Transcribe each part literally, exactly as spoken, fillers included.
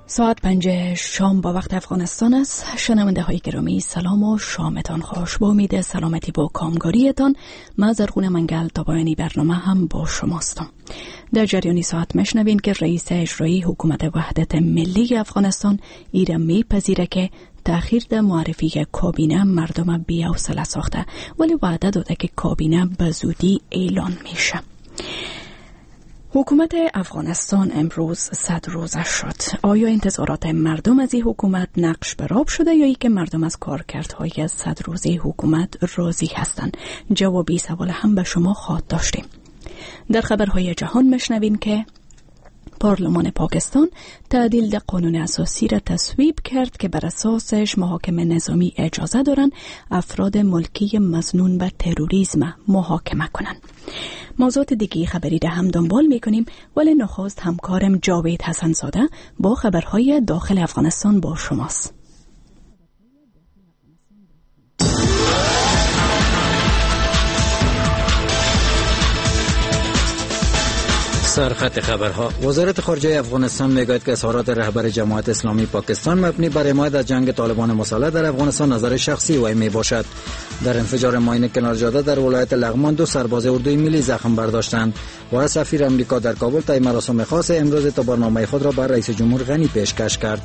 ساعت پنج شام با وقت افغانستان است. شنونده های گرامی سلام و شامتان خوش. با امید سلامتی با کامگاریتان من زرغون منگل تا پایان برنامه هم با شماستم. در جریان ساعت مشنوین که رئیس اجرایی حکومت وحدت ملی افغانستان ایره میپذیره که تأخیر در معرفی کابینه مردم بی‌حوصله ساخته، ولی وعده داده که کابینه به زودی اعلان میشه. حکومت افغانستان امروز صد روزه شد. آیا انتظارات مردم از این حکومت نقش برآب شده یا ای که مردم از کارکردهای صد روزه حکومت راضی هستند؟ جوابی سوال هم به شما خواهد داشتیم. در خبرهای جهان مشنوین که پارلمان پاکستان تعدیل در قانون اساسی را تصویب کرد که بر اساسش محاکم نظامی اجازه دارند افراد ملکی مظنون به تروریسم محاکمه کنند. موضوعات دیگه خبری را هم دنبال میکنیم، ولی نخست همکارم جاوید حسن زاده با خبرهای داخل افغانستان با شماست. سرخط خبرها. وزارت خارجه افغانستان میگوید که اظهارات رهبر جماعت اسلامی پاکستان مبنی بر حمایت از جنگ طالبان مسلح در افغانستان نظر شخصی وی می باشد. در انفجار ماین کنار جاده در ولایت لغمان دو سرباز اردوی ملی زخم برداشتند و سفیر امریکا در کابل طی مراسم خاص امروز تا برنامه خود را بر رئیس جمهور غنی پیشکش کرد.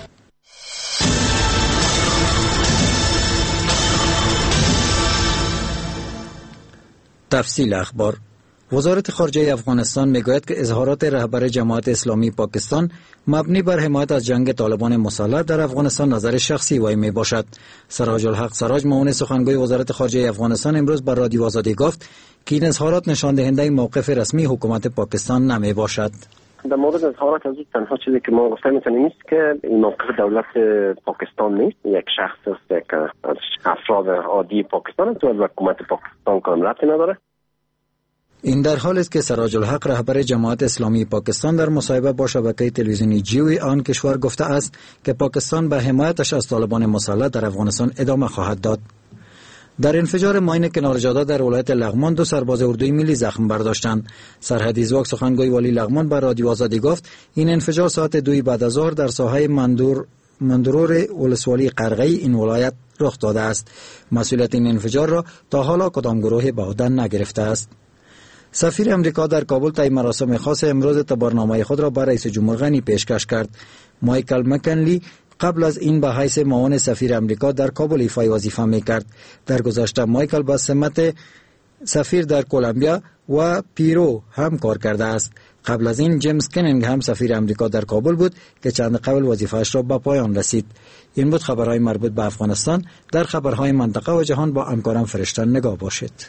تفصیل اخبار. وزارت خارجه افغانستان میگوید که اظهارات رهبر جماعت اسلامی پاکستان مبنی بر حمایت از جنگ طالبان مسلح در افغانستان نظر شخصی وی می باشد. سراج الحق سراج، معاون سخنگوی وزارت خارجه افغانستان، امروز بر رادیو آزادی گفت که این اظهارات نشان دهنده موقف رسمی حکومت پاکستان نمی باشد. در مورد اظهارات از تنها چیزی که ما گفتیم این است که این موقف دولت پاکستان نیست، یک شخص است، یک افراد عادی پاکستان است و حکومت پاکستان کام ربطی نداره. این در حالی است که سراج الحق رهبر جماعت اسلامی پاکستان در مصاحبه با شبکه تلویزیونی جیوی آن کشور گفته است که پاکستان به حمایتش از طالبان مسلح در افغانستان ادامه خواهد داد. در انفجار ماین کنار جاده در ولایت لغمان دو سرباز اردوی ملی زخم برداشتند. سرحدی زواک سخنگوی والی لغمان بر رادیو آزادی گفت این انفجار ساعت دوی بعد از ظهر در ساحه مندور مندرور ولسوالی قرغی این ولایت رخ داده است. مسئولیت این انفجار را تا حالا کدام گروه به عهده نگرفته است. سفیر امریکا در کابل طی مراسم خاص امروز تا برنامه خود را بر رئیس جمهور غنی پیشکش کرد. مایکل مکنلی قبل از این به حیث معاون سفیر امریکا در کابل ایفای وظیفه میکرد. در گذشته مایکل با سمت سفیر در کلمبیا و پیرو هم کار کرده است. قبل از این جیمز کنینگ هم سفیر امریکا در کابل بود که چند قبل وظیفه‌اش را به پایان رسید. این بود خبرهای مربوط به افغانستان. در خبرهای منطقه و جهان با همکارم فرشته نگاه باشید.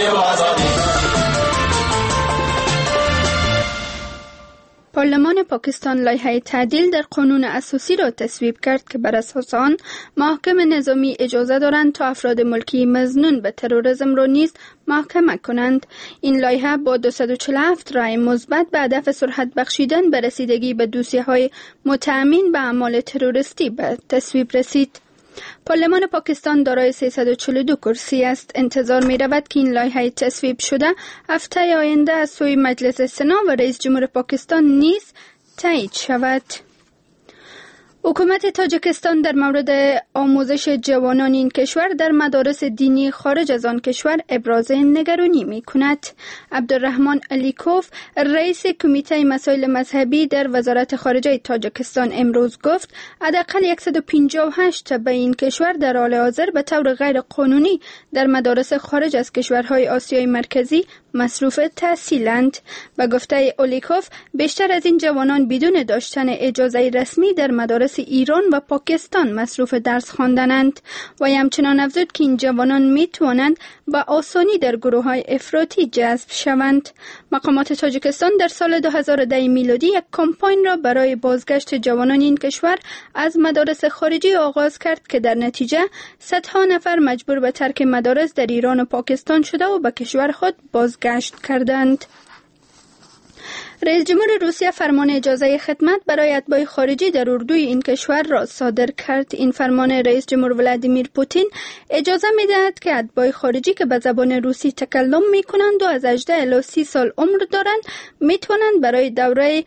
پارلمان پاکستان لایحه تعدیل در قانون اساسی را تصویب کرد که بر اساس آن محاکم نظامی اجازه دارند تا افراد ملکی مظنون به تروریسم را نیز محاکمه کنند. این لایحه با دویست و چهل و هفت رأی مثبت به هدف سرعت بخشیدن به رسیدگی به دوسیه‌های متهمین به اعمال تروریستی به تصویب رسید. پارلمان پاکستان دارای سیصد و چهل و دو کرسی است. انتظار می رود که این لایحه تصویب شده هفته آینده از سوی مجلس سنا و رئیس جمهور پاکستان نیز تایید شود. حکومت تاجیکستان در مورد آموزش جوانان این کشور در مدارس دینی خارج از آن کشور ابراز نگرانی می کند. عبدالرحمن علیکوف، رئیس کمیته مسائل مذهبی در وزارت خارجه تاجیکستان، امروز گفت حداقل صد و پنجاه و هشت تبع این کشور در حال حاضر به طور غیر قانونی در مدارس خارج از کشورهای آسیای مرکزی مصروف تحصیلند. به گفته اولیکوف، بیشتر از این جوانان بدون داشتن اجازه رسمی در مدارس ایران و پاکستان مصروف درس خواندنند و همچنان افزود که این جوانان می توانند به آسانی در گروه های افراطی جذب شوند. مقامات تاجیکستان در سال دو هزار و ده میلادی یک کمپاین را برای بازگشت جوانان این کشور از مدارس خارجی آغاز کرد که در نتیجه صدها نفر مجبور به ترک مدارس در ایران و پاکستان شده و به کشور خود بازگشت کردند. رئیس جمهور روسیه فرمان اجازه خدمت برای اتباع خارجی در اردوی این کشور را صادر کرد. این فرمان رئیس جمهور ولادیمیر پوتین اجازه می‌دهد که اتباع خارجی که به زبان روسی تکلم می‌کنند و از هجده الی سی سال عمر دارند می‌توانند برای دوره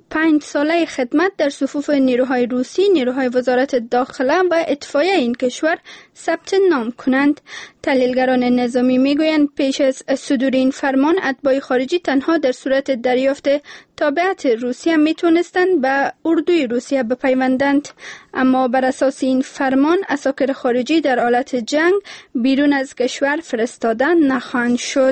پنج ساله خدمت در صفوف نیروهای روسی، نیروهای وزارت داخله و اتفاقیه این کشور ثبت نام کنند. تحلیلگران نظامی میگویند پیش از صدور این فرمان اتباع خارجی تنها در صورت دریافت تابعیت روسیه میتونستند به اردوی روسیه بپیوندند، اما بر اساس این فرمان اساکر خارجی در حالت جنگ بیرون از کشور فرستاده نخواهند شد.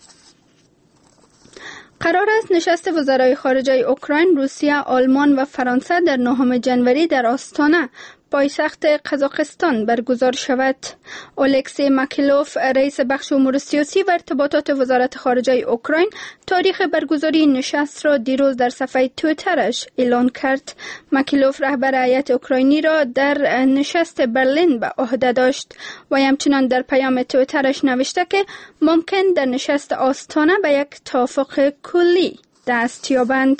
قرار است نشست وزرای خارجه اوکراین، روسیه، آلمان و فرانسه در نهم ژانویه در آستانه پایتخت قزاقستان برگزار شود. الکسی ماکیلوف، رئیس بخش امور سیاسی و ارتباطات وزارت خارجه اوکراین، تاریخ برگزاری این نشست را دیروز در صفحه توییترش اعلان کرد. ماکیلوف رهبر هیئت اوکراینی را در نشست برلین به عهده داشت و همچنان در پیام توییترش نوشته که ممکن در نشست آستانه به یک توافق کلی دست یابند.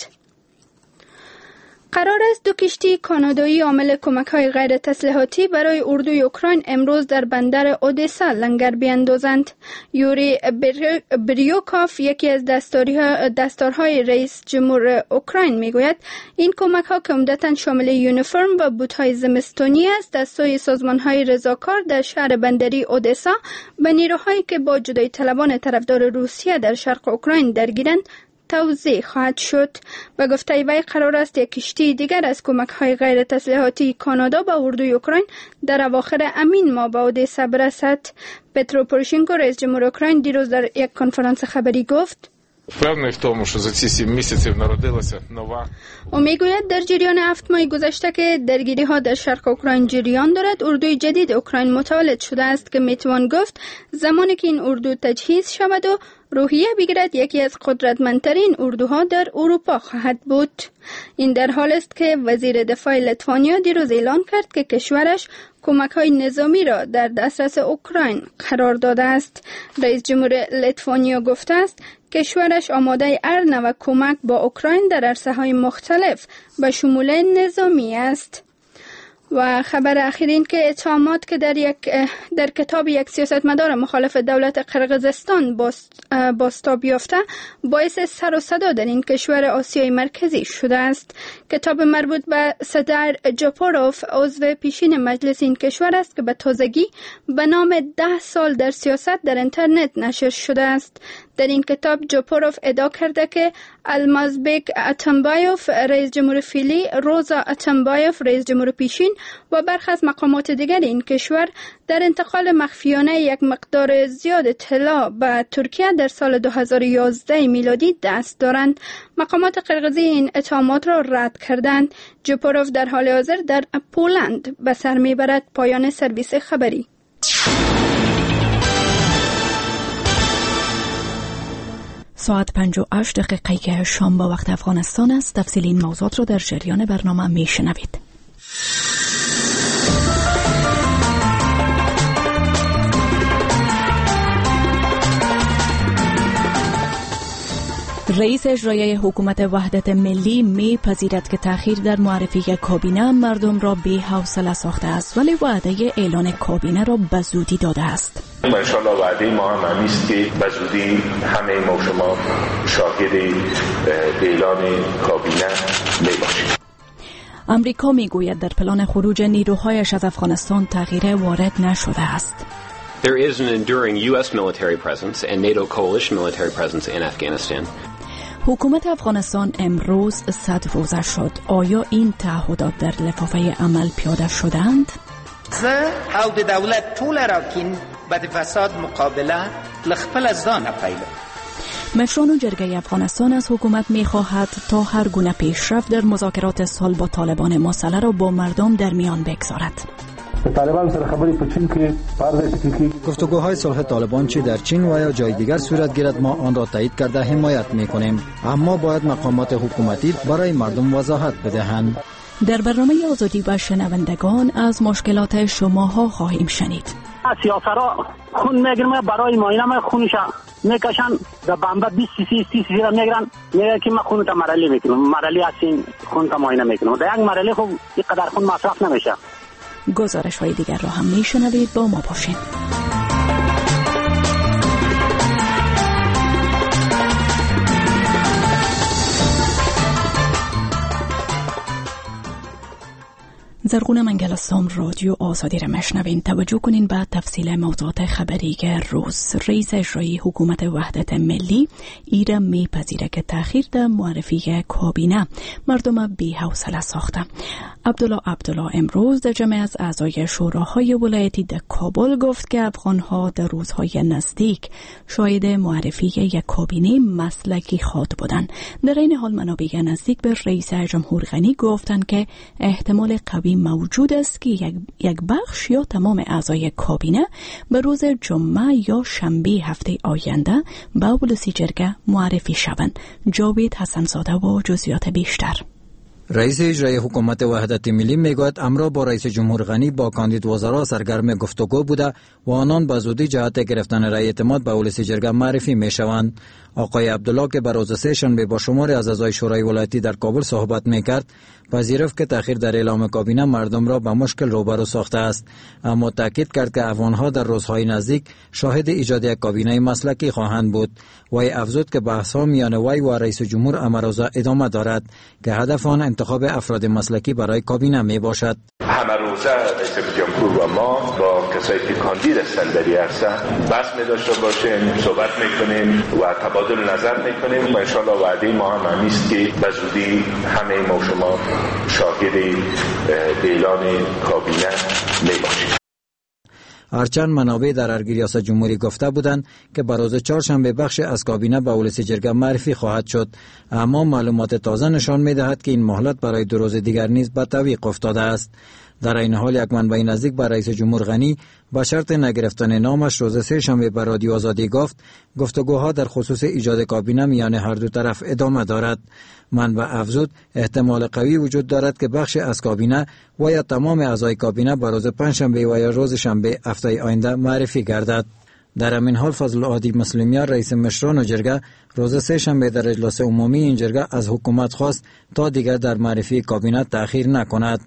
قرار است دو کشتی کانادایی حامل کمک‌های غیر تسلیحاتی برای اردوی اوکراین امروز در بندر اودسا لنگر بیاندازند. یوری بریوکاف، یکی از دستورهای رئیس جمهور اوکراین، میگوید این کمک‌ها که عمدتاً شامل یونیفرم و بوت‌های زمستانی است، از سوی سازمان‌های رضاکار در شهر بندری اودسا به نیروهایی که با جدایی طلبان طرفدار روسیه در شرق اوکراین درگیرند توزیع خواهد شد. به گفته وی قرار است یک کشتی دیگر از کمک‌های غیر تسلیحاتی کانادا به اردوی اوکراین در اواخر همین ماه به اودسا برسد. پترو پوروشنکو، رئیس جمهور اوکراین، دیروز در یک کنفرانس خبری گفت впевнений в тому, що за ці сім місяців народилася нова. او میگوید در جریان هفت ماه گذشته که درگیری ها در شرق اوکراین جریان دارد، اردوی جدید اوکراین متولد شده است که میتوان گفت زمانی که این اردو تجهیز شود و روحیه بگیرد یکی از قدرتمندترین اردوها در اروپا خواهد بود. این در حال است که وزیر دفاع لیتوانیا دیروز اعلان کرد که کشورش کمک‌های نظامی را در دسترس اوکراین قرار داده است. رئیس جمهور لیتوانیا گفته است کشورش آماده هر نوع کمک با اوکراین در عرصه‌های مختلف به شمول نظامی است. و خبر اخیر این که اتهامات که در یک در کتاب یک سیاستمدار مخالف دولت قرقیزستان بازتاب یافته باعث سر و صدا در این کشور آسیای مرکزی شده است. کتاب مربوط به سدار جاپوروف، عضو پیشین مجلس این کشور است که به تازگی به نام ده سال در سیاست در اینترنت نشر شده است. در این کتاب جاپوروف ادعا کرده که المازبک اتنبایوف، رئیس جمهور فعلی، روزا اتنبایوف، رئیس جمهور پیشین و برخی از مقامات دیگر این کشور در انتقال مخفیانه یک مقدار زیاد طلا به ترکیه در سال دو هزار و یازده میلادی دست دارند. مقامات قرقیزی این اتهامات را رد کردند. جاپوروف در حال حاضر در پولند به سر میبرد. پایان سرویس خبری. ساعت پنج و هشت دقیقه شام با وقت افغانستان است. تفصیل این موضوعات را در جریان برنامه می شنوید. رئیس اجرایی حکومت وحدت ملی می پذیرد که تأخیر در معرفی کابینه مردم را بی حوصله ساخته است، ولی وعده اعلان کابینه را به زودی داده است. انشالله وعده ما هم همیست که به زودی همه ما شما شاهد اعلان کابینه می باشیم. امریکا می گوید در پلان خروج نیروهایش از افغانستان تغییر وارد نشده است. There is an enduring U S military presence and NATO coalition military presence in Afghanistan. حکومت افغانستان امروز صد روزه شد. آیا این تعهدات در لفافه عمل پیاده شدند؟ زه او د دولت ټول اراکین به د فساد مقابله لخپل از ځانه پیدا. مشران جرگه افغانستان از حکومت می‌خواهد تا هر گونه پیشرفت در مذاکرات صلح با طالبان مسئله را با مردم در میان بگذارد. طالبان سره خبرې په چین کې پارده گفتگوهای صلح طالبان چه در چین و یا جای دیگر صورت گیرد ما آن را تایید کرده حمایت می‌کنیم، اما باید مقامات حکومتی برای مردم وضاحت بدهند. در برنامه آزادی و شنوندگان از مشکلات شماها خواهیم شنید. سیاسرا خون میگیرن برای معاینه ما خونش میکشن در بمبا بیست سی سی سی سی را میگیرن میگه که ما خون تا مرحله میکنم مرحله هستین خون تا معاینه میکنم در یک مرحله خب اینقدر خون مصرف نمیشه. گزارش های دیگر را هم میشنوید، با ما باشین. زرغون منگلستان رادیو آزادی را مشنوین. توجه کنین به تفصیل موضوعات خبری روز. رئیس اجرایی حکومت وحدت ملی ایران میپذیره که تأخیر در معرفی کابینه مردم بی حوصله ساخته. عبدالله عبدالله امروز در جمع از اعضای شوراهای ولایتی در کابل گفت که افغانها در روزهای نزدیک شاهد معرفی یک کابینه مسلکی خواهد بودند. در این حال منابع نزدیک به رئیس جمهور غنی گفتند که احتمال قوی موجود است که یک, یک بخش یا تمام اعضای کابینه به روز جمعه یا شنبه هفته آینده به ولسی جرگه معرفی شوند. جاوید حسنزاده و جزئیات بیشتر. رئیس اجرایی حکومت وحدت ملی میگوید امروز با رئیس جمهور غنی با کاندید وزرا سرگرم گفتگو بوده و آنان به زودی جهت گرفتن رأی اعتماد به ولسی جرگه معرفی میشوند. آقای عبدالله که بر روز سه شنبه با شماری از اعضای شورای ولایتی در کابل صحبت میکرد پذیرفت که تأخیر در اعلام کابینه مردم را به مشکل روبرو ساخته است، اما تاکید کرد که افغانها در روزهای نزدیک شاهد ایجاد یک کابینه مسلکی خواهند بود. وی افزود که بحث‌ها میان وی و رئیس جمهور امروزه ادامه دارد که هدف آن انتخاب افراد مسلکی برای کابینه می باشد. همه روزه رئیس جمهور و ما با کسایی که کاندید هستند در این عرصه بحث می داشته باشیم، صحبت میکنیم و تبادل نظر میکنیم و انشاءالله وعده ما هم همیست که به زودی همه ما شما شاهد اعلان کابینه می باشیم. هرچند منابع در ارگ ریاست جمهوری گفته بودند که بر روز چهارشنبه بخش از کابینه به ولسی جرگه معرفی خواهد شد، اما معلومات تازه نشان می‌دهد که این مهلت برای دو روز دیگر نیز به تعویق افتاده است. در این حال یک منبع نزدیک به رئیس جمهور غنی با شرط نگرفتن نامش روز سه شنبه به رادیو آزادی گفت گفتگوها در خصوص ایجاد کابینه میان هر دو طرف ادامه دارد. منبع افزود احتمال قوی وجود دارد که بخش از کابینه و یا تمام اعضای کابینه به روز پنجشنبه و یا روز شنبه هفته آینده معرفی گردد. در همین حال فضل عادی مسلمیان رئیس مشران جرگه روز سه شنبه در اجلاس عمومی این جرگه از حکومت خواست تا دیگر در معرفی کابینه تأخیر نکند.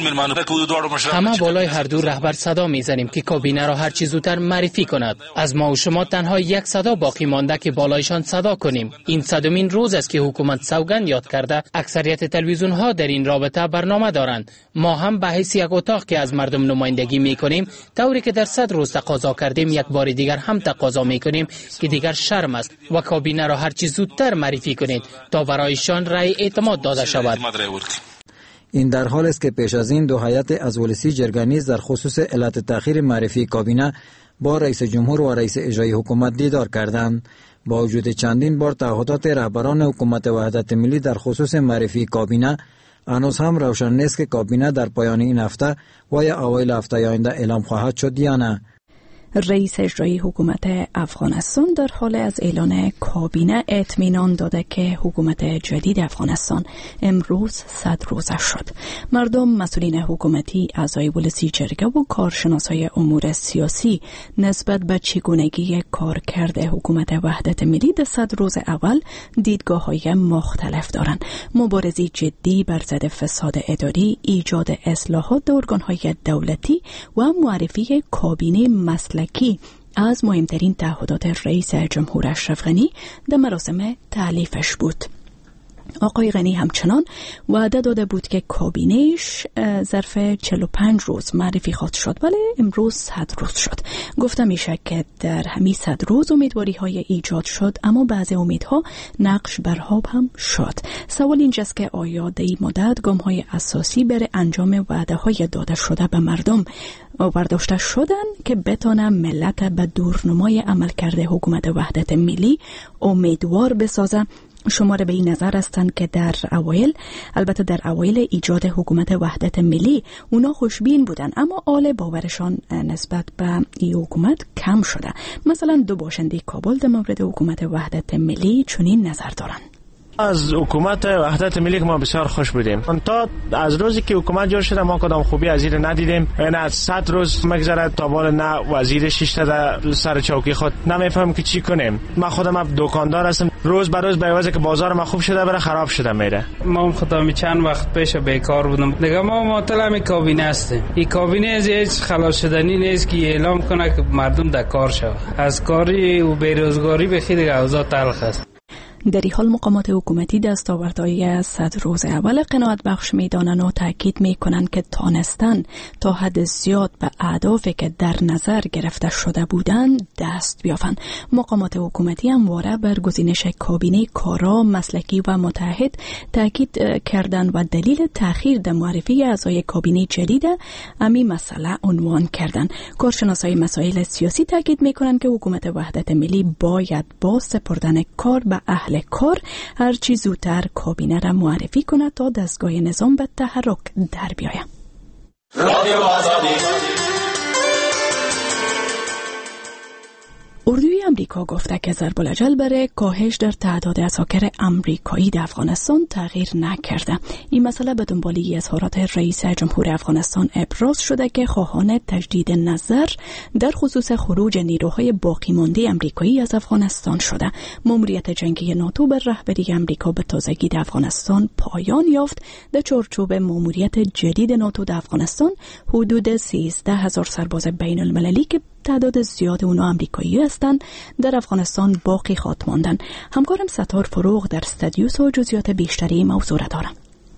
همه بالای هر دو رهبر صدا میزنیم که کابینه را هر چیز زودتر معرفی کند. از ما و شما تنها یک صدا باقی مانده که بالایشان صدا کنیم. این صدمین روز است که حکومت سوگند یاد کرده. اکثریت تلویزیون ها در این رابطه برنامه دارند. ما هم به حیث یک اتاق که از مردم نمایندگی میکنیم، طوری که در صد روز تقاضا کردیم یک بار دیگر هم تقاضا میکنیم که دیگر شرم است و کابینه را هر چیز زودتر معرفی کنید تا برایشان رأی اعتماد داده شود. این در حال است که پیش از این دو هیئت از ولسی جرگه نیز در خصوص علت تأخیر معرفی کابینه با رئیس جمهور و رئیس اجرایی حکومت دیدار کردند. با وجود چندین بار تعهدات رهبران حکومت وحدت ملی در خصوص معرفی کابینه، هنوز هم روشن نیست که کابینه در پایان این هفته و یا اوایل هفته آینده اعلام خواهد شد یا نه. رئیس اجرایی حکومت افغانستان در حال از اعلان کابینه اطمینان داده که حکومت جدید افغانستان امروز صد روزه شد. مردم، مسئولین حکومتی، اعضای ولسی جرگه و کارشناسای امور سیاسی نسبت به چگونگی کارکرد حکومت وحدت ملی در صد روز اول دیدگاه‌های مختلف دارند. مبارزه جدی بر ضد فساد اداری، ایجاد اصلاحات در ارگان‌های دولتی و معرفی کابینه مسئله کی از مهمترین تعهدات رئیس جمهور اشرف غنی در مراسم تألیفش بود. آقای غنی همچنان وعده داده بود که کابینهش ظرف چهل و پنج روز معرفی خواهد شد، ولی امروز صد روز شد. گفته میشه که در همین صد روز امیدواری های ایجاد شد، اما بعضی امیدها نقش برآب هم شد. سوال اینجاست که آیا در این مدت گام های اساسی برای انجام وعده های داده شده به مردم برداشته شدن که بتانه ملت به دورنمای عملکرد حکومت وحدت ملی امیدوار بسازه؟ شماره به این نظر هستند که در اوایل، البته در اوایل ایجاد حکومت وحدت ملی اونا خوشبین بودن، اما آل باورشان نسبت به این حکومت کم شده. مثلا دو باشنده کابل در مورد حکومت وحدت ملی چنین نظر دارند. از حکومت وحدت ملی ما بسیار خوش بودیم. تا از روزی که حکومت جور شده ما کدام خوبی از این ندیدیم. یعنی از صد روز مگذره تا بال نه وزیر شیشته در سر چوکی خود نمیفهم که چی کنیم. من خودم اب دکاندار هستم، روز به روز به عوض که بازار ما خوب شده بره خراب شده میره. ما خودم چند وقت پیش بیکار بودم. دیگه ما معطل کابینه هستیم. این کابینه از هیچ خلاص شدنی نیست که اعلام کنه که مردم در کار شود. از کاری و بیروزگاری به خیلی اوضاع تلخ است. در این حال مقامات حکومتی دستاوردهای صد روز اول قناعت بخش میدانند و تاکید میکنند که تانستن تا حد زیاد به اهدافی که در نظر گرفته شده بودند دست بیافند. مقامات حکومتی همواره بر گزینش کابینه کارا، مسلکی و متحد تاکید کردند و دلیل تأخیر در معرفی اعضای کابینه جدید امی مسئله عنوان کردند. کارشناسای مسائل سیاسی تاکید میکنند که حکومت وحدت ملی باید با سپردن کار به اهل کار هر چی زودتر کابینه را معرفی کند تا دستگاه نظام به تحرک در بیاید. اردوی امریکا گفته که ضرب الاجل برای کاهش در تعداد عساکر امریکایی در افغانستان تغییر نکرده. این مسئله به دنباله اظهارات رئیس جمهور افغانستان ابراز شده که خواهان تجدید نظر در خصوص خروج نیروهای باقی مانده امریکایی از افغانستان شده. ماموریت جنگی ناتو بر رهبری امریکا به تازگی در افغانستان پایان یافت. در چارچوب ماموریت جدید ناتو در افغانستان حدود سیزده هزار سرباز بین المللی که تعداد زیاد اونا امریکایی هستند در افغانستان باقی خواهد ماندن. همکارم ستار فروغ در استودیو و جزئیات بیشتری موضوع را دارم.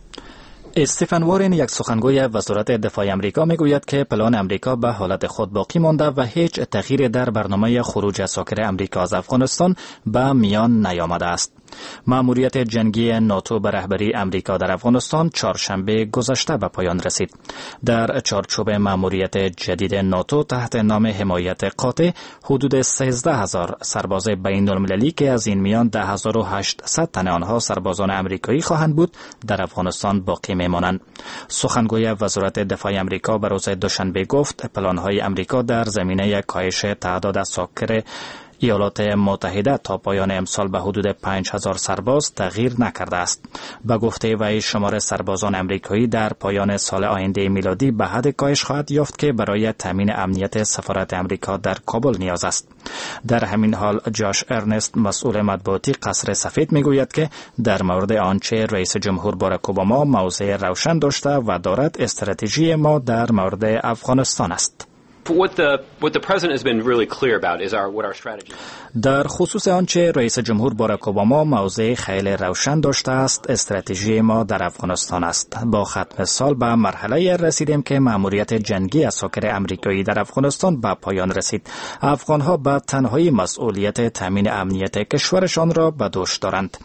استیفن وارن، یک سخنگوی وزارت دفاع امریکا، میگوید که پلان امریکا به حالت خود باقی مانده و هیچ تغییری در برنامه خروج عساکر امریکا از افغانستان به میان نیامده است. مأموریت جنگی ناتو به رهبری امریکا در افغانستان چهارشنبه گذشته به پایان رسید. در چارچوب مأموریت جدید ناتو تحت نام حمایت قاطع، حدود سیزده هزار سرباز بین المللی که از این میان ده هزار و هشتصد تن آنها سربازان امریکایی خواهند بود در افغانستان باقی میمانند. سخنگوی وزارت دفاع امریکا به روز دوشنبه گفت پلان‌های امریکا در زمینه کاهش تعداد عساکر ایالات متحده تا پایان امسال به حدود پنج هزار سرباز تغییر نکرده است. به گفته وی شمار سربازان امریکایی در پایان سال آینده میلادی به حد کاهش خواهد یافت که برای تامین امنیت سفارت امریکا در کابل نیاز است. در همین حال جاش ارنست، مسئول مطبوعاتی قصر سفید، میگوید که در مورد آنچه رئیس جمهور باراک اوباما موضع روشن داشته و دارد، استراتژی ما در مورد افغانستان است. What the what the president has been really clear about is our what our strategy. در خصوص آنچه رئیس جمهور باراک اوباما موضع خیلی روشن داشته است، استراتژی ما در افغانستان است. با ختم سال به مرحله رسیدیم که مأموریت جنگی عساکر امریکایی در افغانستان به پایان رسید. افغانها به تنهایی مسئولیت تامین امنیت کشورشان را به دوش دارند.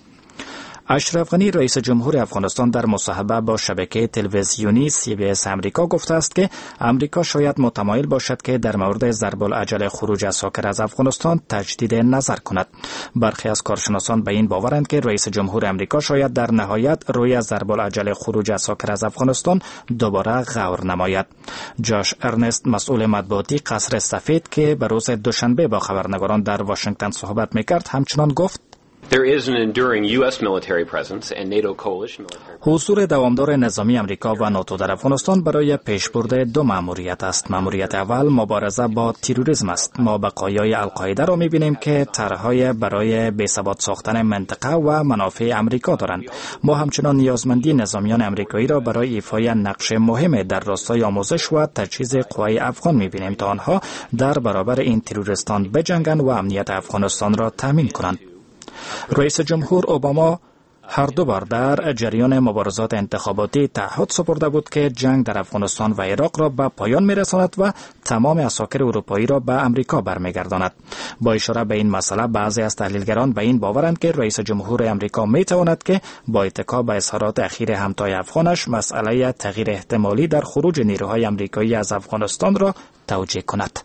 اشرف غنی، رئیس جمهور افغانستان، در مصاحبه با شبکه تلویزیونی سی بی اس امریکا گفته است که امریکا شاید متمایل باشد که در مورد ضرب العجل خروج عساکر از افغانستان تجدید نظر کند. برخی از کارشناسان به این باورند که رئیس جمهور امریکا شاید در نهایت روی ضرب العجل خروج عساکر از افغانستان دوباره غور نماید. جاش ارنست، مسئول مطبوعاتی قصر سفید که به روز دوشنبه با خبرنگاران در واشنگتن صحبت میکرد، همچنان گفت There is an enduring U S military presence and NATO coalition military. حضور دوامدار نظامی امریکا و ناتو در افغانستان برای پیشبرد دو مأموریت است. مأموریت اول مبارزه با تروریسم است. ما بقایای القاعده را می‌بینیم که طرح‌های برای بی‌ثبات ساختن منطقه و منافع امریکا دارند. ما همچنان نیازمندی نظامیان امریکایی را برای ایفای نقش مهم در راستای آموزش و تجهیز قوای افغان می‌بینیم تا آنها در برابر این تروریستان بجنگند و امنیت افغانستان را تامین کنند. رئیس جمهور اوباما هر دو بار در جریان مبارزات انتخاباتی تعهد سپرده بود که جنگ در افغانستان و عراق را به پایان می‌رساند و تمام عساکر اروپایی را به امریکا برمیگرداند. با اشاره به این مسئله، بعضی از تحلیلگران به این باورند که رئیس جمهور امریکا می‌تواند که با اتکا به اظهارات اخیر همتای افغانش مسئله تغییر احتمالی در خروج نیروهای امریکایی از افغانستان را توجیه کند.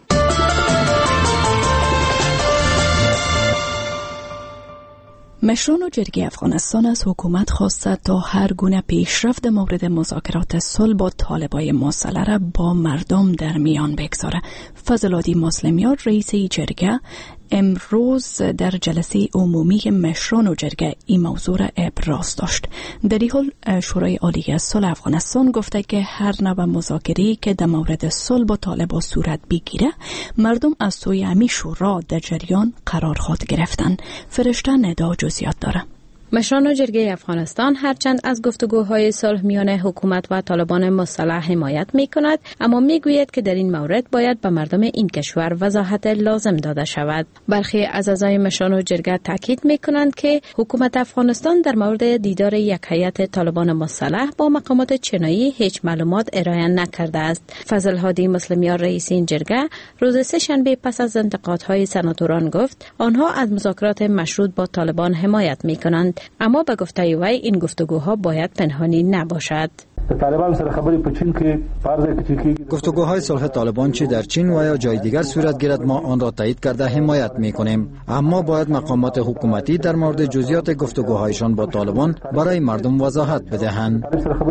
مشران و جرگه افغانستان از حکومت خواسته تا هر گونه پیشرفت مورد مذاکرات صلح با طالبای مسلح را با مردم در میان بگذاره. فضل‌الدین مسلمیان، رئیس جرگه، امروز در جلسه عمومی مشران و جرگه این موضوع را ابراز داشت. در این حال شورای عالی صلح افغانستان گفته که هر نوع مذاکره‌ای که در مورد صلح با طالبان صورت بگیره، مردم از سوی همین شورا در جریان قرار خود گرفتن. فرشته ندا جزئیات داره. مشران و جرگه افغانستان هرچند از گفتگوهای صلح میان حکومت و طالبان مسلح حمایت می کند، اما می گوید که در این مورد باید به مردم این کشور وضاحت لازم داده شود. برخی از اعضای مشران و جرگه تاکید می کنند که حکومت افغانستان در مورد دیدار یک هیئت طالبان مسلح با مقامات چینایی هیچ معلومات ارائه نکرده است. فضل هادی مسلمیان رئیس این جرگه روز سه شنبه پس از انتقادهای سناتوران گفت آنها از مذاکرات مشروط با طالبان حمایت می کنند، اما به گفته وی این گفتگوها باید پنهانی نباشد. گفتگوهای صلح طالبان چه در چین و یا جای دیگر صورت گیرد ما آن را تایید کرده حمایت می کنیم، اما باید مقامات حکومتی در مورد جزئیات گفتگوهایشان با طالبان برای مردم وضاحت بدهند.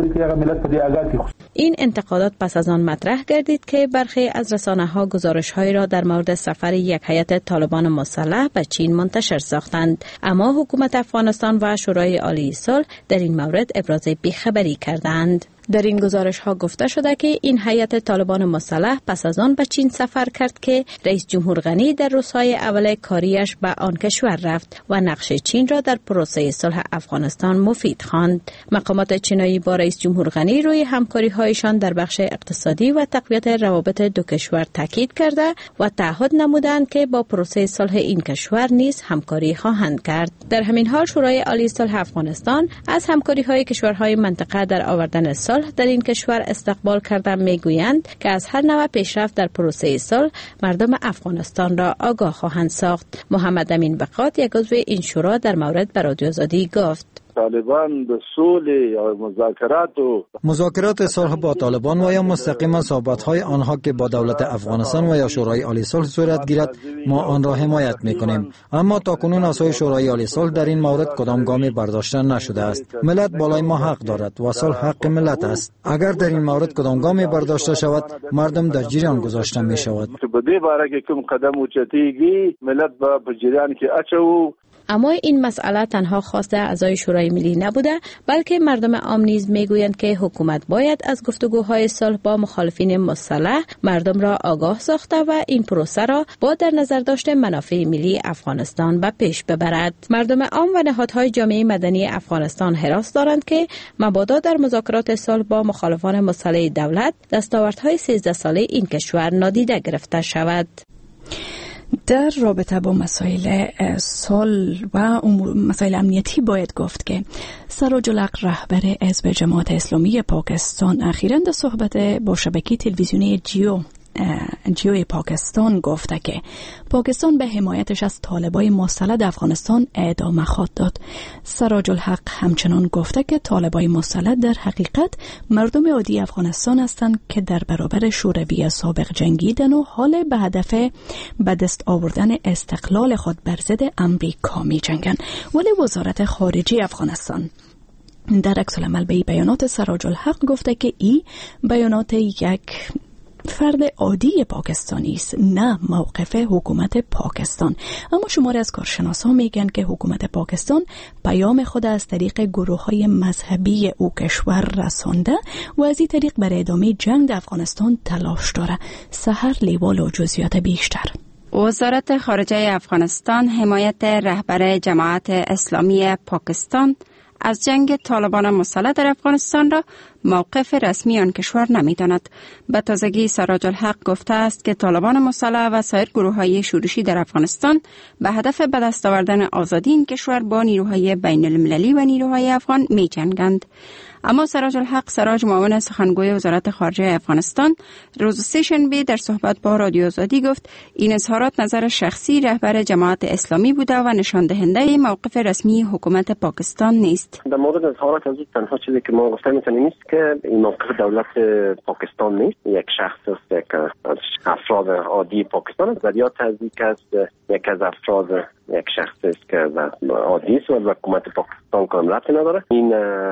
این انتقادات پس از آن مطرح گردید که برخی از رسانه‌ها گزارش‌هایی را در مورد سفر یک هیئت طالبان مسلح به چین منتشر ساختند، اما حکومت افغانستان و شورای عالی صلح در این مورد ابراز بیخبری کردند. در این گزارش ها گفته شده که این هیئت طالبان مسلح پس از آن به چین سفر کرد که رئیس جمهور غنی در روزهای اول کاریش به آن کشور رفت و نقش چین را در پروسه صلح افغانستان مفید خواند. مقامات چینایی با رئیس جمهور غنی روی همکاری هایشان در بخش اقتصادی و تقویت روابط دو کشور تاکید کرده و تعهد نمودند که با پروسه صلح این کشور نیز همکاری خواهند کرد. در همین حال شورای عالی صلح افغانستان از همکاری های کشورهای منطقه در آوردن صلح در این کشور استقبال کرده میگویند که از هر نوع پیشرفت در پروسه صلح مردم افغانستان را آگاه خواهند ساخت. محمد امین بقات یک عضو این شورا در مورد به رادیو آزادی گفت طالبان به صلح یا مذاکرات و مذاکرات صلح با طالبان و یا مستقیما صحبت‌های آنها که با دولت افغانستان و یا شورای عالی صلح صورت گیرد ما آن را حمایت می‌کنیم، اما تاکنون اعضای شورای عالی صلح در این مورد کدام گامی برداشته نشده است. ملت بالای ما حق دارد و صلح حق ملت است. اگر در این مورد کدام گامی برداشته شود مردم در جریان گذاشته می‌شود. به دې باره کې کوم قدم اوچتېږي ملت به جریان کې اچو. اما این مسئله تنها خواست اعضای شورای ملی نبوده، بلکه مردم عام نیز میگویند که حکومت باید از گفتگوهای صلح با مخالفین مسلح مردم را آگاه ساخته و این پروسه را با در نظر داشته منافع ملی افغانستان به پیش ببرد. مردم عام و نهادهای جامعه مدنی افغانستان حراس دارند که مبادا در مذاکرات صلح با مخالفان مسلح دولت دستاوردهای سیزده ساله این کشور نادیده گرفته شود. در رابطه با مسائل صلح و مسائل امنیتی باید گفت که سراج الحق رهبر حزب جماعت اسلامی پاکستان اخیراً در صحبت با شبکه تلویزیونی جیو جیوی پاکستان گفته که پاکستان به حمایتش از طالبای مسلح در افغانستان ادامه خواهد داد. سراج الحق همچنان گفته که طالبای مسلح در حقیقت مردم عادی افغانستان هستند که در برابر شوروی سابق جنگیدن و حال به هدف به دست آوردن استقلال خود بر ضد امریکا می جنگند. ولی وزارت خارجه افغانستان در عکس العمل به بیانات سراج الحق گفته که این بیانات یک فرد عادی پاکستانی است، نه موقف حکومت پاکستان. اما شماری از کارشناسان میگن که حکومت پاکستان پیام خود از طریق گروه‌های مذهبی او کشور رسانده و از این طریق برای ادامه جنگ در افغانستان تلاش داره. سحر لیوال و جزئیات بیشتر. وزارت خارجه افغانستان حمایت رهبر جماعت اسلامی پاکستان از جنگ طالبان مسلح در افغانستان را موقف رسمی آن کشور نمی‌داند. به تازگی سراج الحق گفته است که طالبان مسلح و سایر گروه‌های شورشی در افغانستان به هدف به دست آوردن آزادی این کشور با نیروهای بین المللی و نیروهای افغان می‌جنگند. اما سراج الحق سراج معاون سخنگوی وزارت خارجه افغانستان روز سه شنبه در صحبت با رادیو آزادی گفت این اظهارات نظر شخصی رهبر جماعت اسلامی بوده و نشان دهنده موقف رسمی حکومت پاکستان نیست. در مورد اظهارات از او تنها چیزی که ما گفتیم این است که این موقف دولت پاکستان نیست، یک شخص است، یک از افراد عادی پاکستان است و یا تزدیک است یک از افراد یک شخص است که عادی است و حکومت پاکستان کاملا نداره. این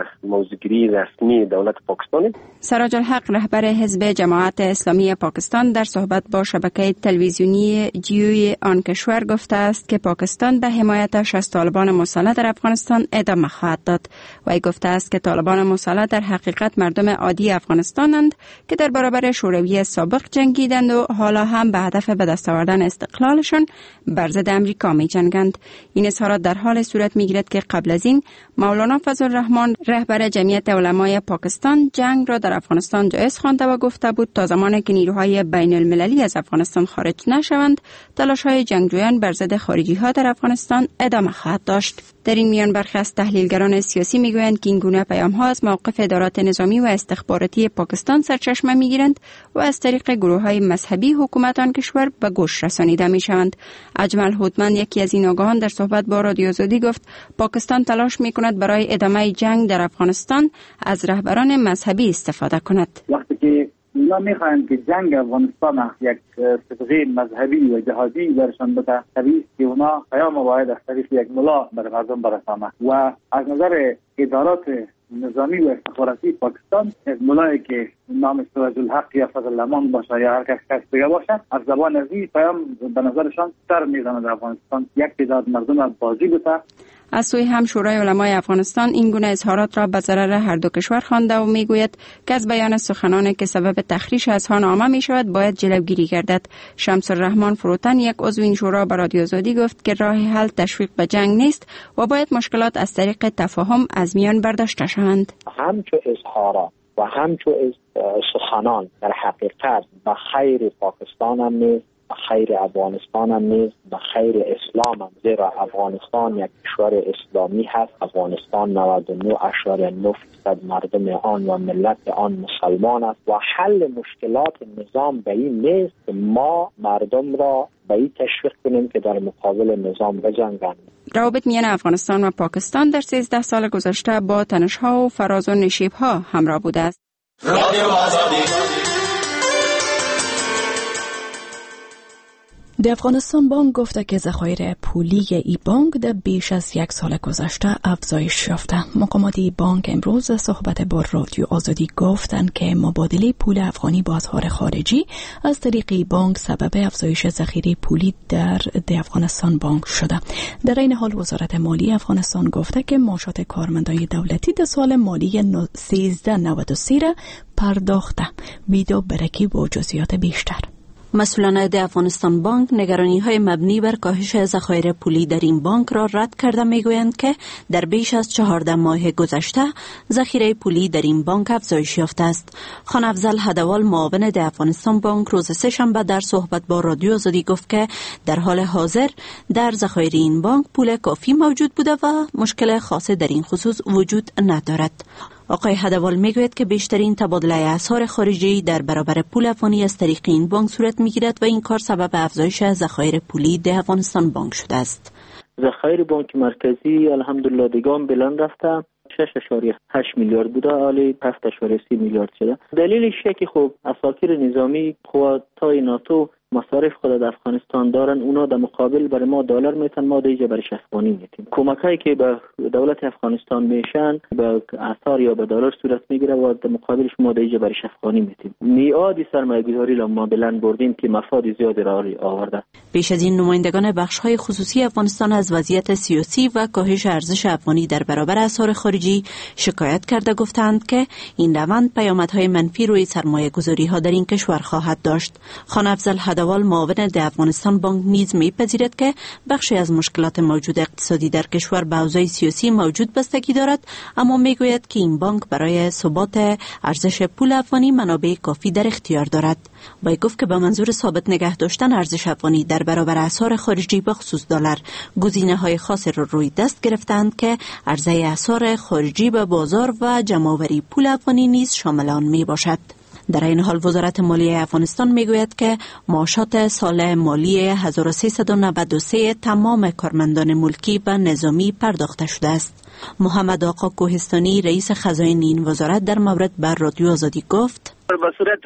موضوعگیری رسمی دولت پاکستان. سراج الحق رهبر حزب جماعت اسلامی پاکستان در صحبت با شبکه تلویزیونی جیوی آن کشور گفته است که پاکستان به حمایتش از طالبان مسلح در افغانستان ادامه خواهد داد. وی گفته است که طالبان مسلح در حقیقت مردم عادی افغانستانند که در برابر شوروی سابق جنگیدند و حالا هم به هدف به دست آوردن استقلالشان بر ضد امریکا می جنگند. این اظهارات در حال صورت می گیرد که قبل از این مولانا فضل الرحمن رهبر جمعیت علمای پاکستان جنگ را در افغانستان جایز خوانده و گفته بود تا زمانی که نیروهای بین المللی از افغانستان خارج نشوند تلاش‌های جنگجویان بر ضد خارجی‌ها در افغانستان ادامه خواهد داشت. در این میان برخی از تحلیلگران سیاسی میگویند که این گونه پیام‌ها از موقف ادارات نظامی و استخباراتی پاکستان سرچشمه میگیرند و از طریق گروه‌های مذهبی حکومت آن کشور به گوش رسانیده میشوند. اجمل هوتمن یکی از این آگاهان در صحبت با رادیو آزادی گفت پاکستان تلاش میکند برای ادامه جنگ در افغانستان از رهبران مذهبی استفاده کند. وقتی که اینا میخواهند که جنگ افغانستان یک صبغه مذهبی و جهادی برشان بده، طبیعی که اونا پیام باید از طریق یک ملا بر مردم برسانه و از نظر ادارات نظامی و استخباراتی پاکستان یک ملایی که نام سراج الحق یا فضل الرحمن باشه یا هر کس دیگه باشه از زبان ازی پیام به نظرشان سر میزنه در افغانستان یک تعداد مردم را بازی بده. از سوی هم شورای علمای افغانستان این گونه اظهارات را به ضرر هر دو کشور خوانده و میگوید که از بیان سخنانی که سبب تخریش اذهان نامه می شود باید جلوگیری گردد. شمس الرحمن فروتن یک عضو این شورا به رادیو آزادی گفت که راه حل تشویق به جنگ نیست و باید مشکلات از طریق تفاهم از میان برداشته شوند. همچو اظهارات و همچو سخنان در حقیقت به خیر پاکستان هم نیست، به خیر افغانستان هم نیست، به خیر اسلام هم، زیرا افغانستان یک کشور اسلامی هست. افغانستان نود و نه اشاره نه درصد مردم آن و ملت آن مسلمان است و حل مشکلات نظام به این نیست که ما مردم را به این تشویق کنیم که در مقابل نظام بجنگند. روابط میان افغانستان و پاکستان در سیزده سال گذشته با تنش‌ها و فراز و نشیب‌ها همراه بوده است. رادیو آزادی. د افغانستان بانک گفته که ذخایر پولی ای بانک در بیش از یک سال گذشته افزایش یافته. مقامات ای بانک امروز صحبت با رادیو آزادی گفتند که مبادله پول افغانی با اسعار خارجی از طریق ای بانک سبب افزایش ذخیره پولی در د افغانستان بانک شده. در این حال وزارت مالی افغانستان گفته که معاشات کارمندان دولتی در سال مالی سیزده نود و سه را پرداخته. ویدو برکی با جزئیات بیشتر. مسئولان د افغانستان بانک نگرانی‌های مبنی بر کاهش ذخایر پولی در این بانک را رد کرده میگویند که در بیش از چهارده ماه گذشته ذخیره پولی در این بانک افزایش یافته است. خان افضل هدوال معاون د افغانستان بانک روز سه‌شنبه در صحبت با رادیو آزادی گفت که در حال حاضر در ذخایر این بانک پول کافی موجود بوده و مشکل خاصی در این خصوص وجود ندارد. آقای هدوال میگوید که بیشترین تبادله اسعار خارجی در برابر پول افغانی از طریق این بانک صورت میگیرد و این کار سبب افزایش ذخایر پولی در افغانستان بانک شده است. ذخایر بانک مرکزی الحمدلله دیگام بلند رفته، شش و هشت میلیارد بوده، حالی هفت و سی میلیارد شده. دلیلش که خب اساطیر نظامی قواتای ناتو مصارف خود در افغانستان دارن، اونا در مقابل برای ما دلار میتن، ما دیگه برش افغانی میتیم. کمکایی که به دولت افغانستان میشن به اسعار یا به دلار صورت میگیره و در مقابلش ما دیگه برش افغانی میتیم. میعاد سرمایه‌گذاری را ما بلند بردیم که مفاد زیادی را آورده. بیش از این نمایندگان بخش‌های خصوصی افغانستان از وضعیت سیاسی و کاهش ارزش افغانی در برابر اسعار خارجی شکایت کرده گفتند که این روند پیامدهای منفی روی سرمایه‌گذاری‌ها در این کشور خواهد داشت. خان افضل هدوال معاون د افغانستان بانک نیز می‌پذیرد که بخشی از مشکلات موجود اقتصادی در کشور به اوضاع سیاسی موجود بستگی دارد، اما میگوید که این بانک برای ثبات ارزش پول افغانی منابع کافی در اختیار دارد. وی گفت که به منظور ثابت نگه داشتن ارزش افغانی در برابر اسعار خارجی به خصوص دلار گزینه‌های خاصی را رو روی دست گرفتند که عرضه اسعار خارجی به بازار و جمع‌آوری پول افغانی نیز شامل آن میباشد. در این حال وزارت مالی افغانستان میگوید که معاشات سال مالی هزار و سیصد و نود و سه تمام کارمندان ملکی و نظامی پرداخته شده است. محمد آقا کوهستانی رئیس خزائن این وزارت در مورد بر رادیو آزادی گفت: به صورت عموم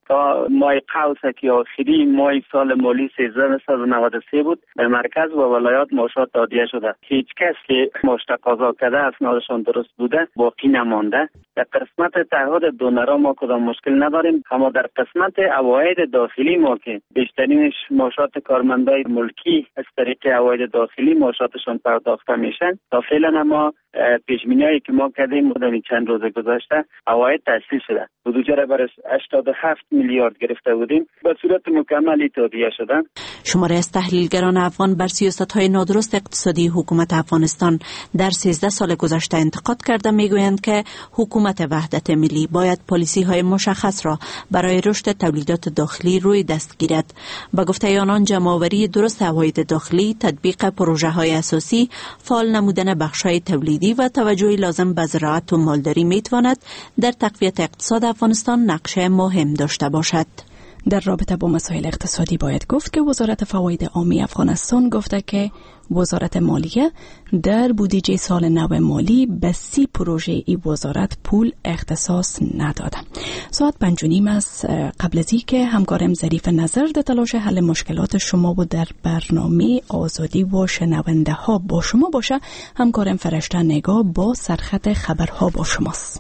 تا ماه قوس که آخری ماه سال مالی سیزده و نود و سه بود به مرکز و ولایات معاشات تادیه شده. هیچ کس که معاش تقاضا کرده اسنادشان درست بوده باقی نمانده. در قسمت تعهد دونرها ما کدام مشکل نداریم، اما در قسمت عواید داخلی ما که بیشترینش معاشات کارمندای ملکی از طریق عواید داخلی معاشاتشان پرداخته میشن. تا فعلا ما پیش‌بینی‌هایی که ما کردیم در چند روز گذشته عواید تحصیل شده. بودجه را بر هشتاد و هفت میلیارد گرفته بودیم، به صورت مکملی تادیه شده. شماره از تحلیلگران افغان بر سیاست‌های نادرست اقتصادی حکومت افغانستان در سیزده سال گذشته انتقاد کرده میگویند که حکومت وحدت ملی باید پالیسی‌های مشخص را برای رشد تولیدات داخلی روی دست گیرد. با گفته آنان جمع‌آوری درست عواید داخلی، تطبیق پروژه‌های اساسی، فعال نمودن بخش‌های تولیدی و توجه لازم به زراعت و مالداری میتواند در تقویت اقتصاد افغانستان نقش مهم داشته باشد. در رابطه با مسائل اقتصادی باید گفت که وزارت فواید عامی افغانستان گفته که وزارت مالیه در بودجه سال نو مالی به سی پروژه ای وزارت پول اختصاص نداده. ساعت پنج و نیم است. قبل از اینکه همکارم ظریف نظر در تلاش حل مشکلات شما و در برنامه آزادی و شنونده ها با شما باشه، همکارم فرشته نگاه با سرخط خبرها با شماست.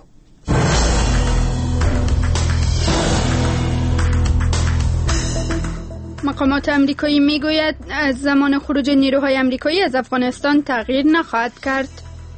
مقامات امریکایی میگوید از زمان خروج نیروهای امریکایی از افغانستان تغییر نخواهد کرد.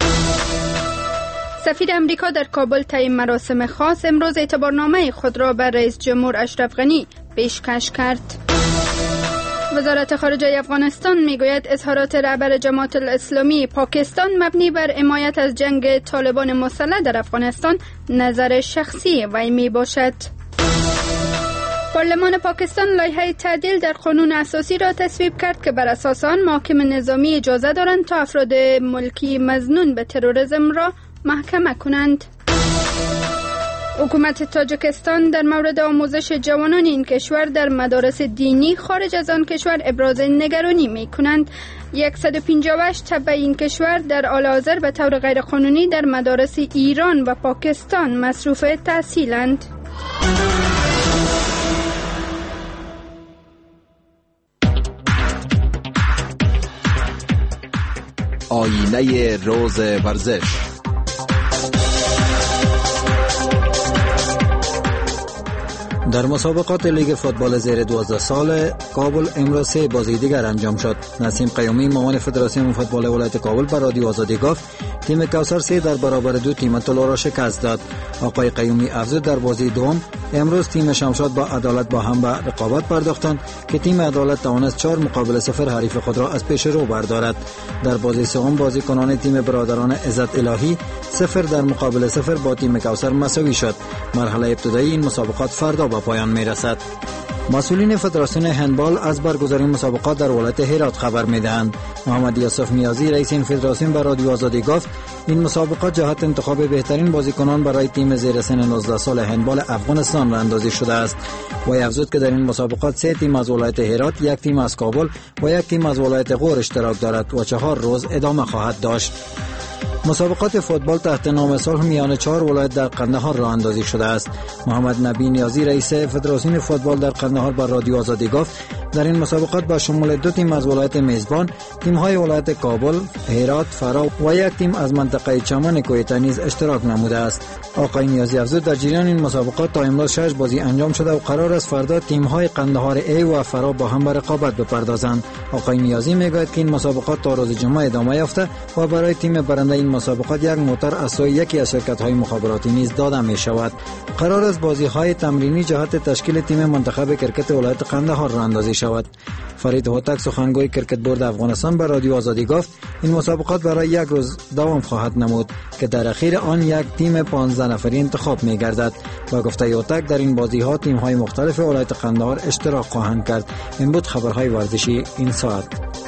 سفیر امریکا در کابل طی مراسم خاص امروز اعتبارنامه خود را بر رئیس جمهور اشرف غنی پیشکش کرد. وزارت خارجه افغانستان میگوید اظهارات رهبر جماعت الاسلامی پاکستان مبنی بر حمایت از جنگ طالبان مسلح در افغانستان نظر شخصی وی می باشد. پارلمان پاکستان لایحه تعدیل در قانون اساسی را تصویب کرد که بر اساس آن محاکم نظامی اجازه دارند تا افراد ملکی مظنون به تروریسم را محکمه کنند. حکومت تاجیکستان در مورد آموزش جوانان این کشور در مدارس دینی خارج از آن کشور ابراز نگرانی می کنند. صد و پنجاه و هشت تبع این کشور در حال حاضر به طور غیرقانونی در مدارس ایران و پاکستان مصروف تحصیلند. آینه روز ورزش. در مسابقات لیگ فوتبال زیر دوازده سال کابل امروز سه بازی دیگر انجام شد. نسیم قیومی معاون فدراسیون فوتبال ولایت کابل به رادیو آزادی گفت تیم کوثر سه در برابر دو تیم طلا را شکست داد. آقای قیومی افزود در بازی دوم امروز تیم شمشاد با عدالت با هم به رقابت پرداختند که تیم عدالت توانست چهار مقابل صفر حریف خود را از پیش رو بردارد. در بازی سوم بازیکنان تیم برادران عزت الهی صفر در مقابل صفر با تیم کوثر مساوی شد. مرحله ابتدایی این مسابقات فردا به پایان می رسد. مسئولین فدراسیون هندبال از برگزاری مسابقات در ولایت هرات خبر می‌دهند. محمد یوسف نیازی رئیس این فدراسیون به رادیو آزادی گفت این مسابقات جهت انتخاب بهترین بازیکنان برای تیم زیر سن نوزده سال هندبال افغانستان راندازی شده است. و افزود که در این مسابقات سه تیم از ولایت هرات، یک تیم از کابل و یک تیم از ولایت غور اشتراک دارد و چهار روز ادامه خواهد داشت. مسابقات فوتبال تحت نام صلح میان چهار ولایت در قندهار راه اندازی شده است. محمد نبی نیازی رئیس فدراسیون فوتبال در قندهار بر رادیو آزادی گفت در این مسابقات با شمول دو تیم از ولایت میزبان، تیم‌های ولایت کابل، هرات، فرا و یک تیم از منطقه چمن کویته نیز اشتراک نموده است. آقای نیازی افزود در جریان این مسابقات تا امروز شش بازی انجام شده و قرار است فردا تیم‌های قندهار ای و فرا با هم به رقابت بپردازند. آقای نیازی میگوید که این مسابقات تا روز جمعه ادامه یافته و برای تیم برنده این مسابقات یک موتور از سوی یکی از شرکت‌های مخابراتی نیز داده می‌شود. قرار است بازی‌های تمرینی جهت تشکیل تیم منتخب کرکت ولایت قندهار راندازی شود. فرید هوتک سخنگوی کرکت بورد افغانستان به رادیو آزادی گفت این مسابقات برای یک روز دوام خواهد نمود که در اخیر آن یک تیم پانزده نفری انتخاب می‌گردد. با گفته هوتک در این بازی‌ها تیم‌های مختلف ولایت قندهار اشتراک خواهند کرد. این بود خبرهای ورزشی این ساعت.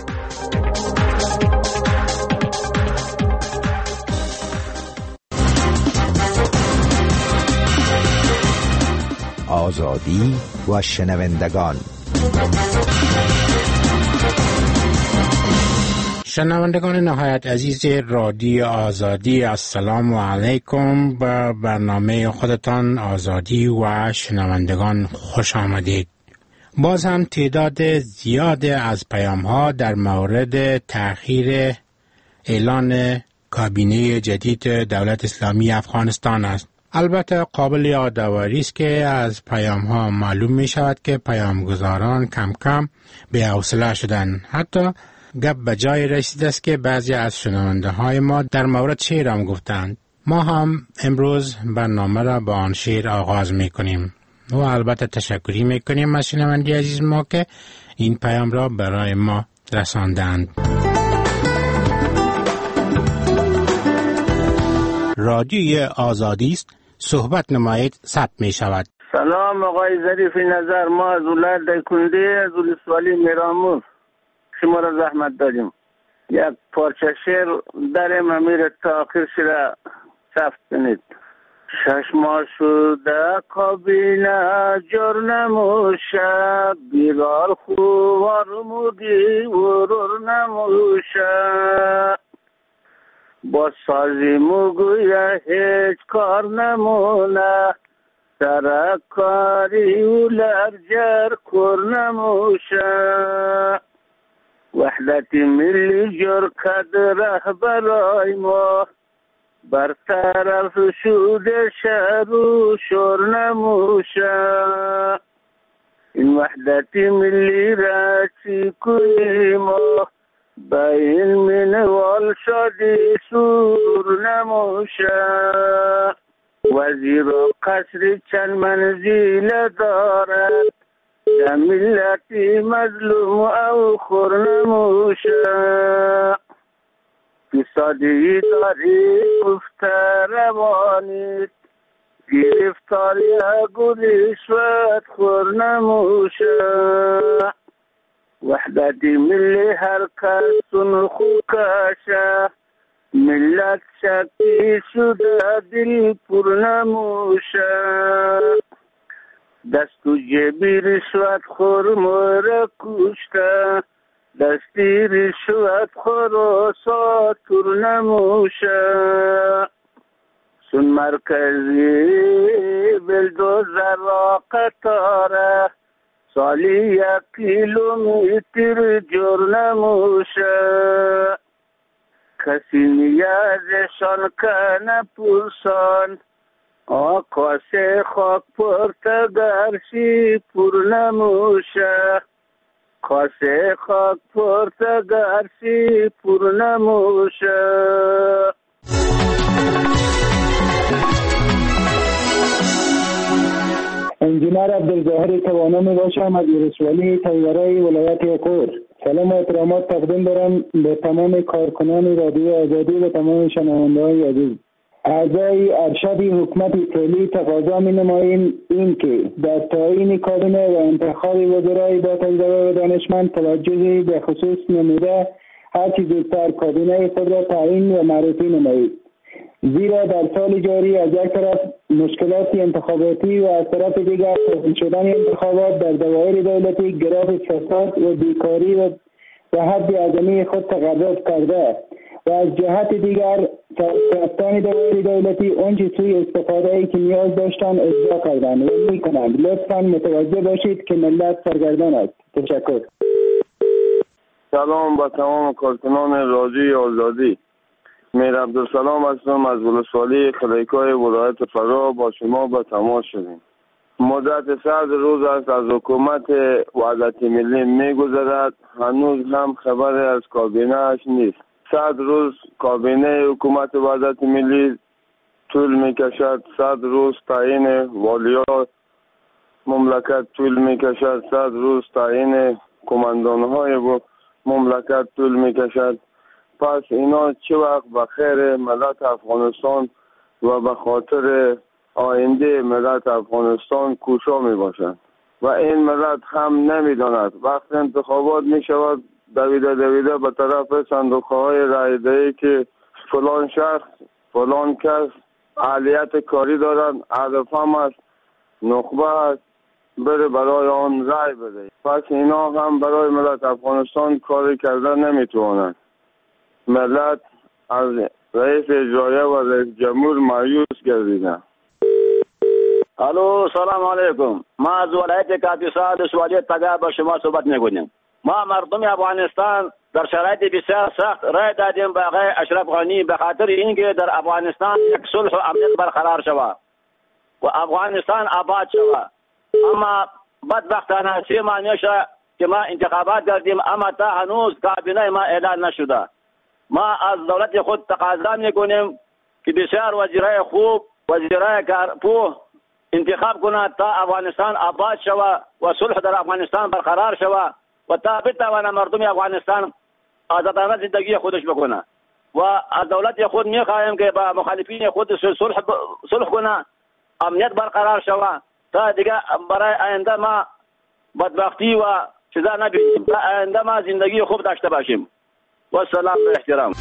آزادی و شنوندگان. شنوندگان نهایت عزیز رادیو آزادی، السلام علیکم. به برنامه خودتان آزادی و شنوندگان خوش آمدید. باز هم تعداد زیاد از پیام ها در مورد تأخیر اعلان کابینه جدید دولت اسلامی افغانستان است. البته قابل یادآوری است که از پیام ها معلوم می شود که پیامگذاران کم کم به حوصله شدند. حتی گپ به جای رسیده است که بعضی از شنونده های ما در مورد شعر هم گفتند. ما هم امروز برنامه را با آن شعر آغاز می کنیم و البته تشکری می کنیم از شنونده عزیز ما که این پیام را برای ما رساندند. رادیوی آزادی است، صحبت نمایید، ثبت می شود. سلام آقای ظریف نظر، ما از ولایت دایکنده از ولسوالی میرامور شما را زحمت داریم. یک پارچه شعر داریم، امیر تاخیر شده ثبت کنید. شش ماه شده کابینه جور نموشه، بیرار خوار مودی ورور نموشه، با سازی مگویه هیچ کار نمونه، سرکاری و لرجر کر نموشه، وحدت ملی جور کد رهبرای ما، برطرف شده شهر و شور نموشه، این وحدت ملی را چی کنیم ما، با این منوال شدی سور نموشه، وزیر و قصر چند منزل دارد، در ملتی مظلوم او خور نموشه، فسادی داری گفته روانید، گرفتاری اگو رشوت خور نموشه، وحدت ملی هر کس خوکشه، ملت شکی شده دل پر نموشه، دست و جیبی رشوت خور مور کشته، دستی رشوت خور و ساتور نموشه، سن مرکزی بلدوزر را قطاره، سالی یک کیلومتر جور نموشه، کسی نیازشان که نپرسان، آکاس خاک پرتگرشی پر نموشه، کاسه خاک پرتگرشی پر نموشه. انجینر عبدالظاهر توانا می باشم از ولسوالی طیارای ولایت یکور. سلام و احترامات تقدیم دارم به تمام کارکنان رادیو آزادی و تمام شنونده های عزیز. اعضای ارشد حکومت فعلی تقاضا می نماییم این که در تعیین کابینه و انتخاب وزرای با تجربه و دانشمند توجهی به خصوص نموده هرچی زودتر کابینه خود را تعیین و معرفی نمایید، زیرا در سال جاری از یک طرف مشکلات انتخاباتی و از طرف دیگر تحمیل شدن انتخابات در دوائر دولتی گراف فساد و بیکاری و به حد اعظمی خود تقرب کرده و از جهت دیگر رفتن دوائر دولتی آنچه سوی استفاده ای که نیاز داشتن اجرا کردن و می کنند. لطفا متوجه باشید که ملت سرگردان است. تشکر. سلام با تمام کارکنان رادیوی آزادی. میر عبدالسلام هستم از ولسوالی خلیکای ولایت فرا. با شما به تماس شدیم. مدت صد روز است از حکومت وحدت ملی میگذرد، هنوز هم خبر از کابینه اش نیست. صد روز کابینه حکومت وحدت ملی طول میکشد، صد روز تعیین والیان مملکت طول میکشد، صد روز تعیین کماندانهای مملکت طول میکشد. پس اینا چه وقت به خیر ملت افغانستان و به خاطر آینده ملت افغانستان کوشا می باشند و این ملت هم نمی داند. وقت انتخابات می شود دویده دویده به طرف صندوق های رای دهی که فلان شخص فلان کس اهلیت کاری دارند، هدف هم است، نخبه است، بره برای آن رای بده. پس اینا هم برای ملت افغانستان کاری کردن نمی توانند. ملت از رئیس اجرایه و رئیس جمهور مایوس گردیدند. الو سلام علیکم. ما از ولایت کاپیسا ولسوالی تگا با شما صحبت می‌کنیم. ما مردم افغانستان در شرایط بسیار سخت رای دادیم به آقای اشرف غنی به خاطر اینکه در افغانستان یک صلح و امنیت برقرار شود و افغانستان آباد شود. اما بدبختانه سه ماه میشه که ما انتخابات کردیم اما تا هنوز کابینه ما اعلان نشده. ما از دولت خود تقاضا میکنیم که بسیار وزیرای خوب، وزیرای کارپوه انتخاب کند تا افغانستان آباد شود و صلح در افغانستان برقرار شود و تا بتواند مردم افغانستان آزادانه زندگی خودش بکنه. و از دولت خود میخواهیم که با مخالفین خود صلح صلح کنه، امنیت برقرار شود تا دیگه برای آینده ما بدبختی و چیزا نبینیم، تا آینده ما زندگی خوب داشته باشیم. و سلام و احترام.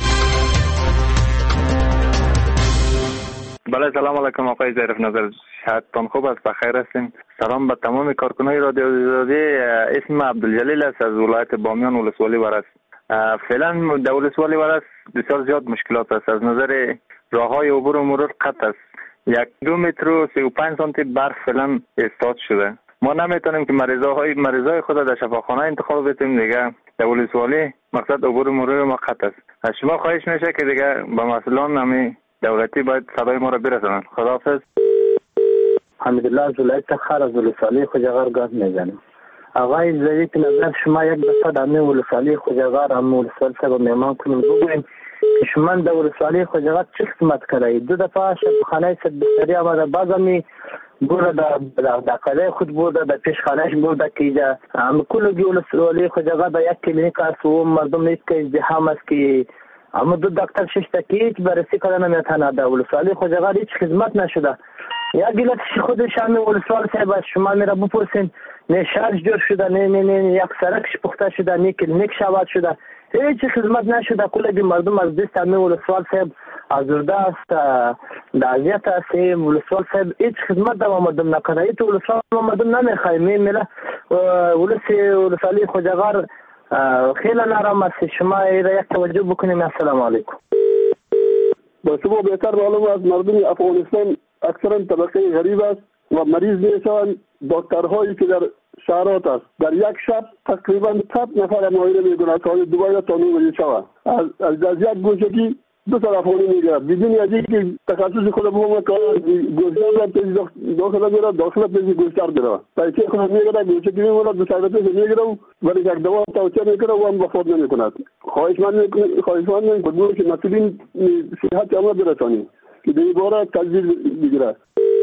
بله سلام علیکم آقای ظریف نظر، شهرتان خوب است، بخیر هستیم. سلام به تمام کارکنان رادیو آزادی. اسم عبدالجلیل است از ولایت بامیان ولسوالی ورس. فعلا در ولسوالی ورس بسیار زیاد مشکلات است. از نظر راههای عبور و مرور قطع است. یک دو متر و سی و پنج سانتی برف فعلا استاد شده. ما نمیتونیم که مریضای مریضای خود در شفاخانه انتخاب بدیم دیگه. در ولسوالی مقصد عبور و مرور ما قطع است. از شما خواهش میشه که دیگه به مسئولان همین دولتی باید صدای ما را برسانند. خداحافظ. حمیدالله از ولایت خر از ولسوالی خوجغار گاز میزنم. آقای ظریف نظر شما یک دسته در همین ولسوالی خوجغار هم ولسوالی صاحب مهمان کنیم بگویم که شما در ولسوالی خوجغار چه خدمت کردید؟ دو دفعه شفاخانه صد بستری آمده، بعض همی برده در قلعه خود برده در پیشخانهش برده که اینجا هم کلگی ولسوالی خوجغار در یک کلینیک است و مردم نیست که ازدحام است که اما دو دکتر شش تا که هیچ بررسی کردن نمیتونه. در ولسوالی خوجغار هیچ خدمت نشده. یک گلتش خودش هم ولسوال صاحب از شما میره بپرسین نه شارژ جور شده، نه نه نه یک سرکش پخته شده، نه کلینیک شباد شده، هیچ خدمت نشده. کلی مردم از دست همه ولسوال صاحب آزرده است، در اذیت است. ولسوال صاحب هیچ خدمت در مردم نکنه. هیچ ولسوال مردم نمیخوایم. میله ولسی ولسوالی خوجغار خیلی نرم است. شما یک توجه بکنیم. السلام علیکم. با شما بهتر معلوم است مردم افغانستان اکثرا طبقه غریب است و مریض میشوند. دکترهایی که در شهرات است در یک شب تقریبا صد نفر معاینه میکنند تا دوباره تا نو بجه شود. از از یک گوشگی دو طرف خونه میگیرد بدون از اینکه تخصص خود بگم که گوشتار را پیش داخل میگیرد داخل پیش گوشتار میرود پیچه خود میگیرد گوشگی میگیرد دو ساعت پیش میگیرد ولی یک دوا توصیه میکنه و هم وفات نمیکند. خواهشمند خواهشمند میکنم که مسئولین صحت عامه برسانید که در این باره تدبیر بگیرد.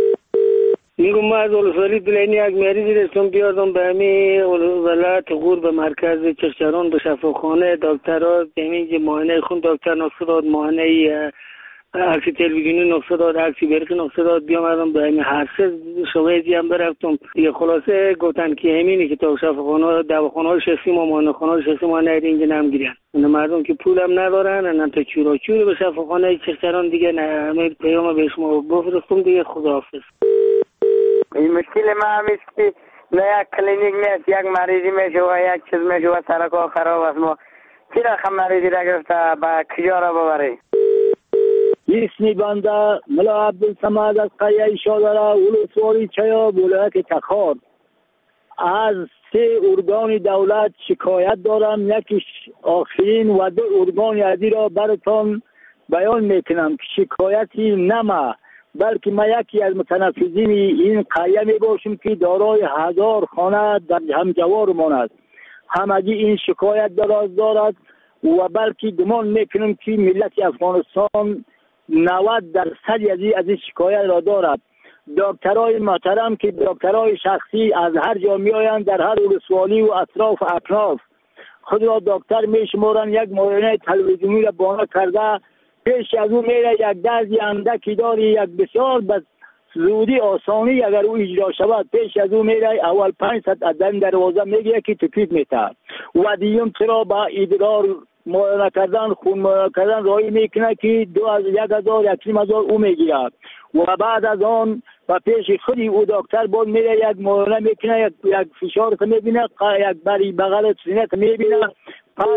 میگم ما از ولسوالی دلینی یک مریضی رسیم بیاردم به همین ولایت غور به مرکز چشتران به شفاخانه دکترها همین که معاینه خون دکتر نقصه داد، معاینه عکس تلویزیونی نقصه داد، عکس برقی نقصه داد. بیامدم به همین هر سه شواهدی هم برفتم دیگه. خلاصه گفتن که همینی که تا شفاخانه دواخانه شخصی ما معاینه‌خانه شخصی ما نه اینجا نمیگیرن. اون مردم که پولم ندارن نه تا چورا چوری به شفاخانه چشتران دیگه نه همین پیام به شما بفرستم دیگه. خداحافظ. این مشکل ما همیست که نه یک کلینیک نیست، یک مریضی میشه و یک چیز میشه و سرک ها خراب است. ما چی رقم مریضی را گرفته با کجا را ببری؟ اسمی بنده ملا عبدالصمد از قریه شادره ولسوالی چیا ولایت تخار. از سه ارگان دولت شکایت دارم. یکیش آخرین و دو ارگان ازی را براتان بیان میکنم که شکایتی نمه بلکه ما یکی از متنفذین این قریه می باشیم که دارای هزار خانه در همجوار ماند. همگی این شکایت دراز دارد و بلکه گمان میکنم که ملت افغانستان نود درصد از این شکایت را دارد. دکترای محترم که دکترای شخصی از هر جا می آیند در هر ولسوالی و اطراف و اکناف خود را دکتر می شمارند. یک معاینه تلویزیونی را بانه کرده پیش از او میره یک درزی اندکی داری یک بسیار بس زودی آسانی اگر او اجرا شود پیش از او میره اول پانصد عدن دروازه میگه که تکلیف میته و دیگه چرا با ادرار معاینه کردن خون معاینه کردن رای میکنه که دو از یک هزار یکیم هزار او میگیره و بعد از آن و پیش خودی او دکتر بود میره یک معاینه میکنه یک یک فشار که میبینه یک بری بغل سینه که میبینه پس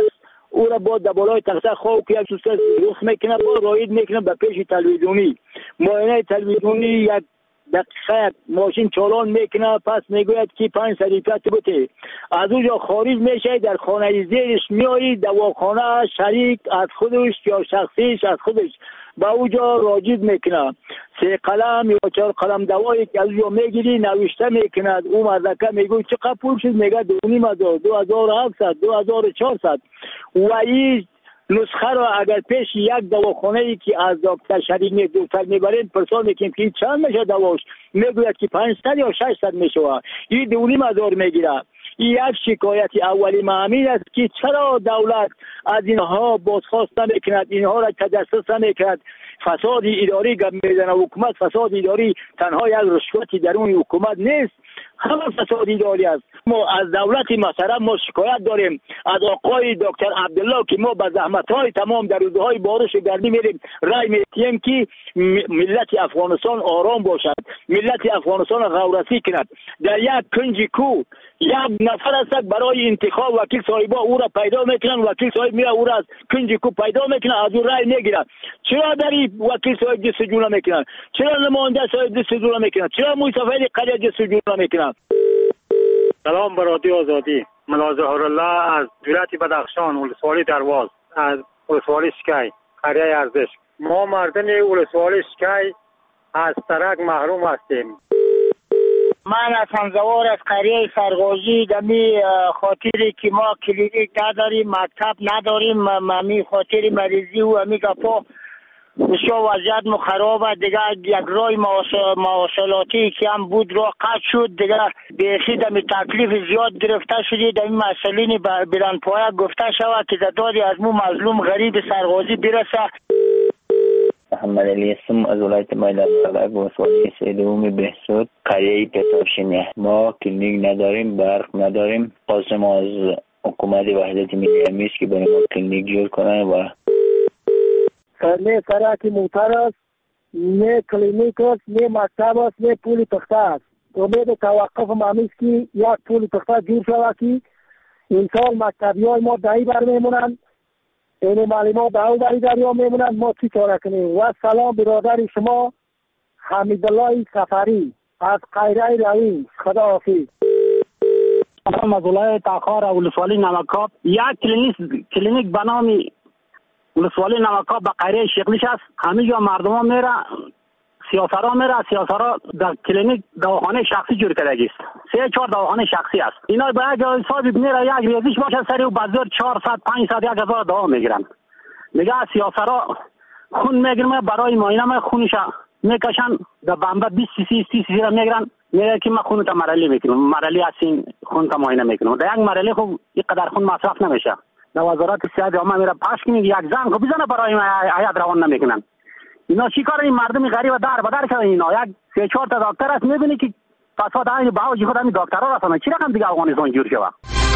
او را با دبالای تخته خواب که یک سوسته رخ میکنه با رایید میکنه به پیش تلویزیونی. معاینه تلویزیونی یک دقیقه ماشین چالان میکنه، پس میگوید که پنج صدیقه بوده. از اونجا خارج میشه، در خانه زیرش میایی، دواخانه شریک از خودش یا شخصیش از خودش با اونجا راجید میکنه. سه قلم یا چهار قلم دوایی که از اونجا میگیری نوشته میکند. اون مزدکه میگوی چقدر پول شد؟ میگه دو نیم هزار، دو هزار و هفتصد، دو هزار و چهارصد. و این نسخه را اگر پیش یک دواخانه ای که از دکتر شریک می دکتر میبرین پرسان میکنیم که چند میشه دواش، میگوید که پانصد یا ششصد میشه. این دو نیم هزار میگیره. این یک شکایت اولی مهمی است که چرا دولت از اینها بازخواست نمیکند، اینها را تجسس نمیکند. فساد اداری گپ میزنه حکومت. فساد اداری تنها یک رشوتی درون حکومت نیست، همه فساد اداری است. ما از دولت محترم ما شکایت داریم، از آقای دکتر عبدالله که ما به زحمت‌های تمام در روزهای بارش و گرمی میریم رای میتیم که ملت افغانستان آرام باشد، ملت افغانستان غورسی کند. در یک کنج کو یک نفر است برای انتخاب وکیل صاحبا او را پیدا میکنن، وکیل صاحب میره او را از کنج کو پیدا میکنه، از او رای میگیرن. چرا داری وکیل صاحب جستجو نمیکنن؟ چرا نماینده صاحب جستجو نمیکنن؟ چرا مصطفی قریه جستجو نمیکنن؟ سلام بر رادیو آزادی. من ظهور الله از ولایت بدخشان، ولسوالی درواز، از ولسوالی شکی، قریه ارزش. ما مردم ولسوالی شکی از سرک محروم هستیم. من از همزوار از قریه سرغازی دمی خاطری که ما کلینیک نداریم، مکتب نداریم، ممی خاطری مریضی و امی گپا بسیار وضعیت ما خرابه دیگه. یک رای مواصلاتی که هم بود را قطع شد دیگه. بیخی دمی تکلیف زیاد گرفته شدی. دمی مسئولین بلندپایه گفته شود که دادی از مو مظلوم غریب سرغازی برسه. محمد علی اسم از ولایت مایلاباد، ولسوالی سیدومی بهسود، قریه پتافشینی. ما کلینیک نداریم، برق نداریم. خواستم از حکومت وحدت ملی امیست که برای ما کلینیک جور کنن و نه سرک موتر است، نه کلینیک است، نه مکتب است، نه پول تخته است. امید توقف مامیست که یک پول تخته جور شود که این سال مکتبی های ما دهی بر میمونند، این معلمان دهو بری دریا میمونند. ما چی کاره کنیم؟ و سلام برادر شما حمیدالله سفری از قیره روین. خدا حافظ. سلام از ولایت تاخار ولسوالی نمکاب. یک کلینیک کلینیک به نام ولسوالی نمکاب به قریه شیخلیش است. همه جا مردم ها میره، سیاسرا میره، سیاسرا در کلینیک دواخانه شخصی جور کرده است. سه چهار دواخانه شخصی است. اینا به یک حساب میره، یک ریزش باشه سری و بازار چهارصد پانصد یک هزار دوا میگیرن. میگه سیاسرا خون میگیرم برای معاینه خونش میکشن در بمبه بیست سی سی سی سی را میگیرن. میگه که من خون تا مرحله میکنم، مرحله هستین خون تا معاینه میکنم. در یک مرحله خب اینقدر خون مصرف نمیشه. در وزارت صحت عامه میره پاش کنید یک زن خب بزنه برای حیات روان نمیکنن. اینا چی کار؟ این مردم غریب در بدر شده. اینا یک سه چهار تا دکتر است میبینی که فساد این باوجی خود همین دکترها رسانه. چی رقم دیگه افغانستان جور شود؟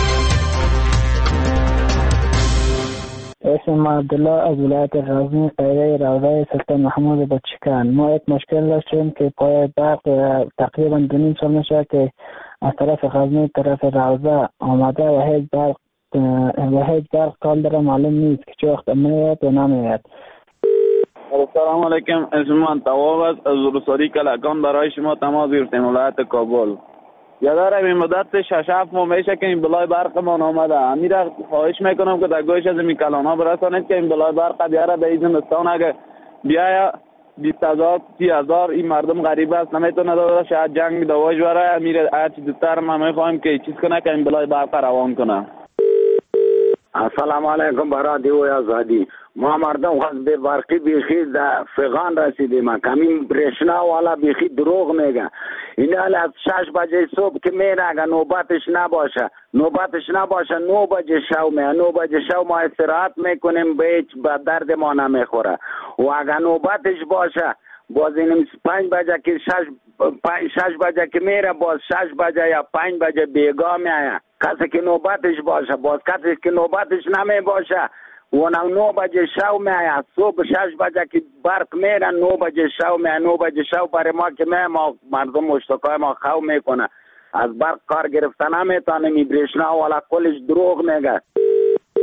اسم عبدالله از ولایت غزنی، قریه روضه سلطان محمود بچکان. ما یک مشکل داشتیم که پای برق تقریبا دو نیم سال میشه که از طرف غزنی طرف روضه آمده و هیچ برق و هیچ برق کال داره معلوم نیست که چه وقت میاد و نمیاد. السلام علیکم. اسم من تواب است از ولسوالی کلکان. برای شما تماس گرفتیم ولایت کابل. یادر این مدت شش هفت ماه میشه که این بلای برق ما آمده. امیر خواهش میکنم که در گوش از این کلانا برسانید که این بلای برق بیاره به زمستان اگه بیاید بیست هزار سی هزار. این مردم غریب است نمیتونه داره، شاید جنگ دواج بره. امیر هرچی دوتر ما میخوایم که چیز کنه که این بلای برق روان کنه. السلام علیکم برادیو آزادی. ما مردم خواست به برقی بیخی در فغان رسیدیم. کمین برشنا والا بیخی دروغ میگه. این حال از شش بجه صبح که میره اگه نوبتش نباشه نوبتش نباشه نو بجه شو میه نو بجه شو ما استراحت میکنیم به هیچ به درد ما نمیخوره. و اگه نوبتش باشه باز اینم پنج بجه که شش پنج شش بجه که میره باز شش بجه یا پنج بجه بیگاه میایه. کسی که نوبتش باشه باز کسی که نوبتش نمی باشه و نو بجه شو میایه. صبح شش بجه که برق میره نو بجه شو میایه. نو بجه شو برای ما که میایه ما مردم مشتاقای ما خو میکنه. از برق کار گرفتن نمیتونه. می برشنا والا کلش دروغ میگه.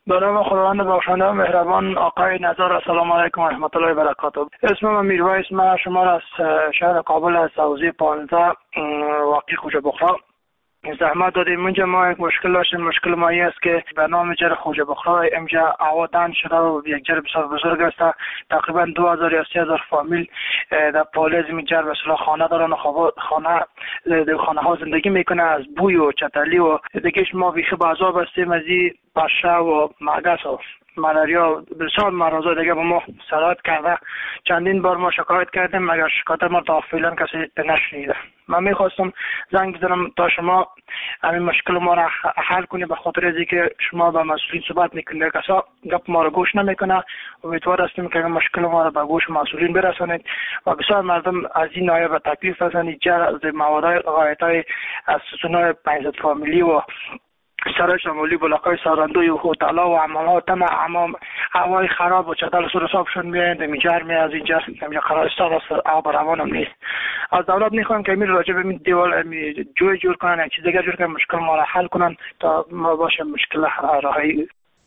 به نام خداوند بخشنده و مهربان. آقای نظار، السلام علیکم و رحمت الله و برکاته. اسم من میرویس، من شما را از شهر کابل از حوزه پانزده واقع خوجه بخرا زحمت دادیم. اینجا ما یک مشکل داشتیم. مشکل ما این است که به نام جر خوجه بخرا اینجا آوادان شده و یک جر بسیار بزرگ است. تقریبا دو هزار یا سه هزار فامیل در پالیز این جر بسیار خانه دارن و خانه خانه ها زندگی میکنه. از بوی و چتلی و دیگهش ما بیخی بازار بستیم از این پشه و مگس و ملاریا بسیار مرضا دیگه با ما سرایت کرده. چندین بار ما شکایت کردیم مگر شکایت ما تا فعلا کسی نشنیده. من میخواستم زنگ بزنم تا شما همین مشکل ما را حل کنی، به خاطر از اینکه شما با مسئولین صحبت میکنید کسا گپ ما را گوش نمیکنه. امیدوار هستیم که مشکل ما را به گوش مسئولین برسانید و بسیار مردم از این نایه به تکلیف هستند. جر از موادهای غایتای از ستونهای پنجصد فامیلی و سرای شمالی بلاکای ساراندوی و هتل‌ها و حمام‌ها تمام حمام هوای خراب و چتل سر حسابشون میایند میجر می از اینجا همین قرارستان است، آب روانم نیست. از دولت میخوام که امیر راجع به این دیوال جوی جور کنن، چیز دیگه جور کنن، مشکل ما را حل کنن تا ما باشه مشکل راهی.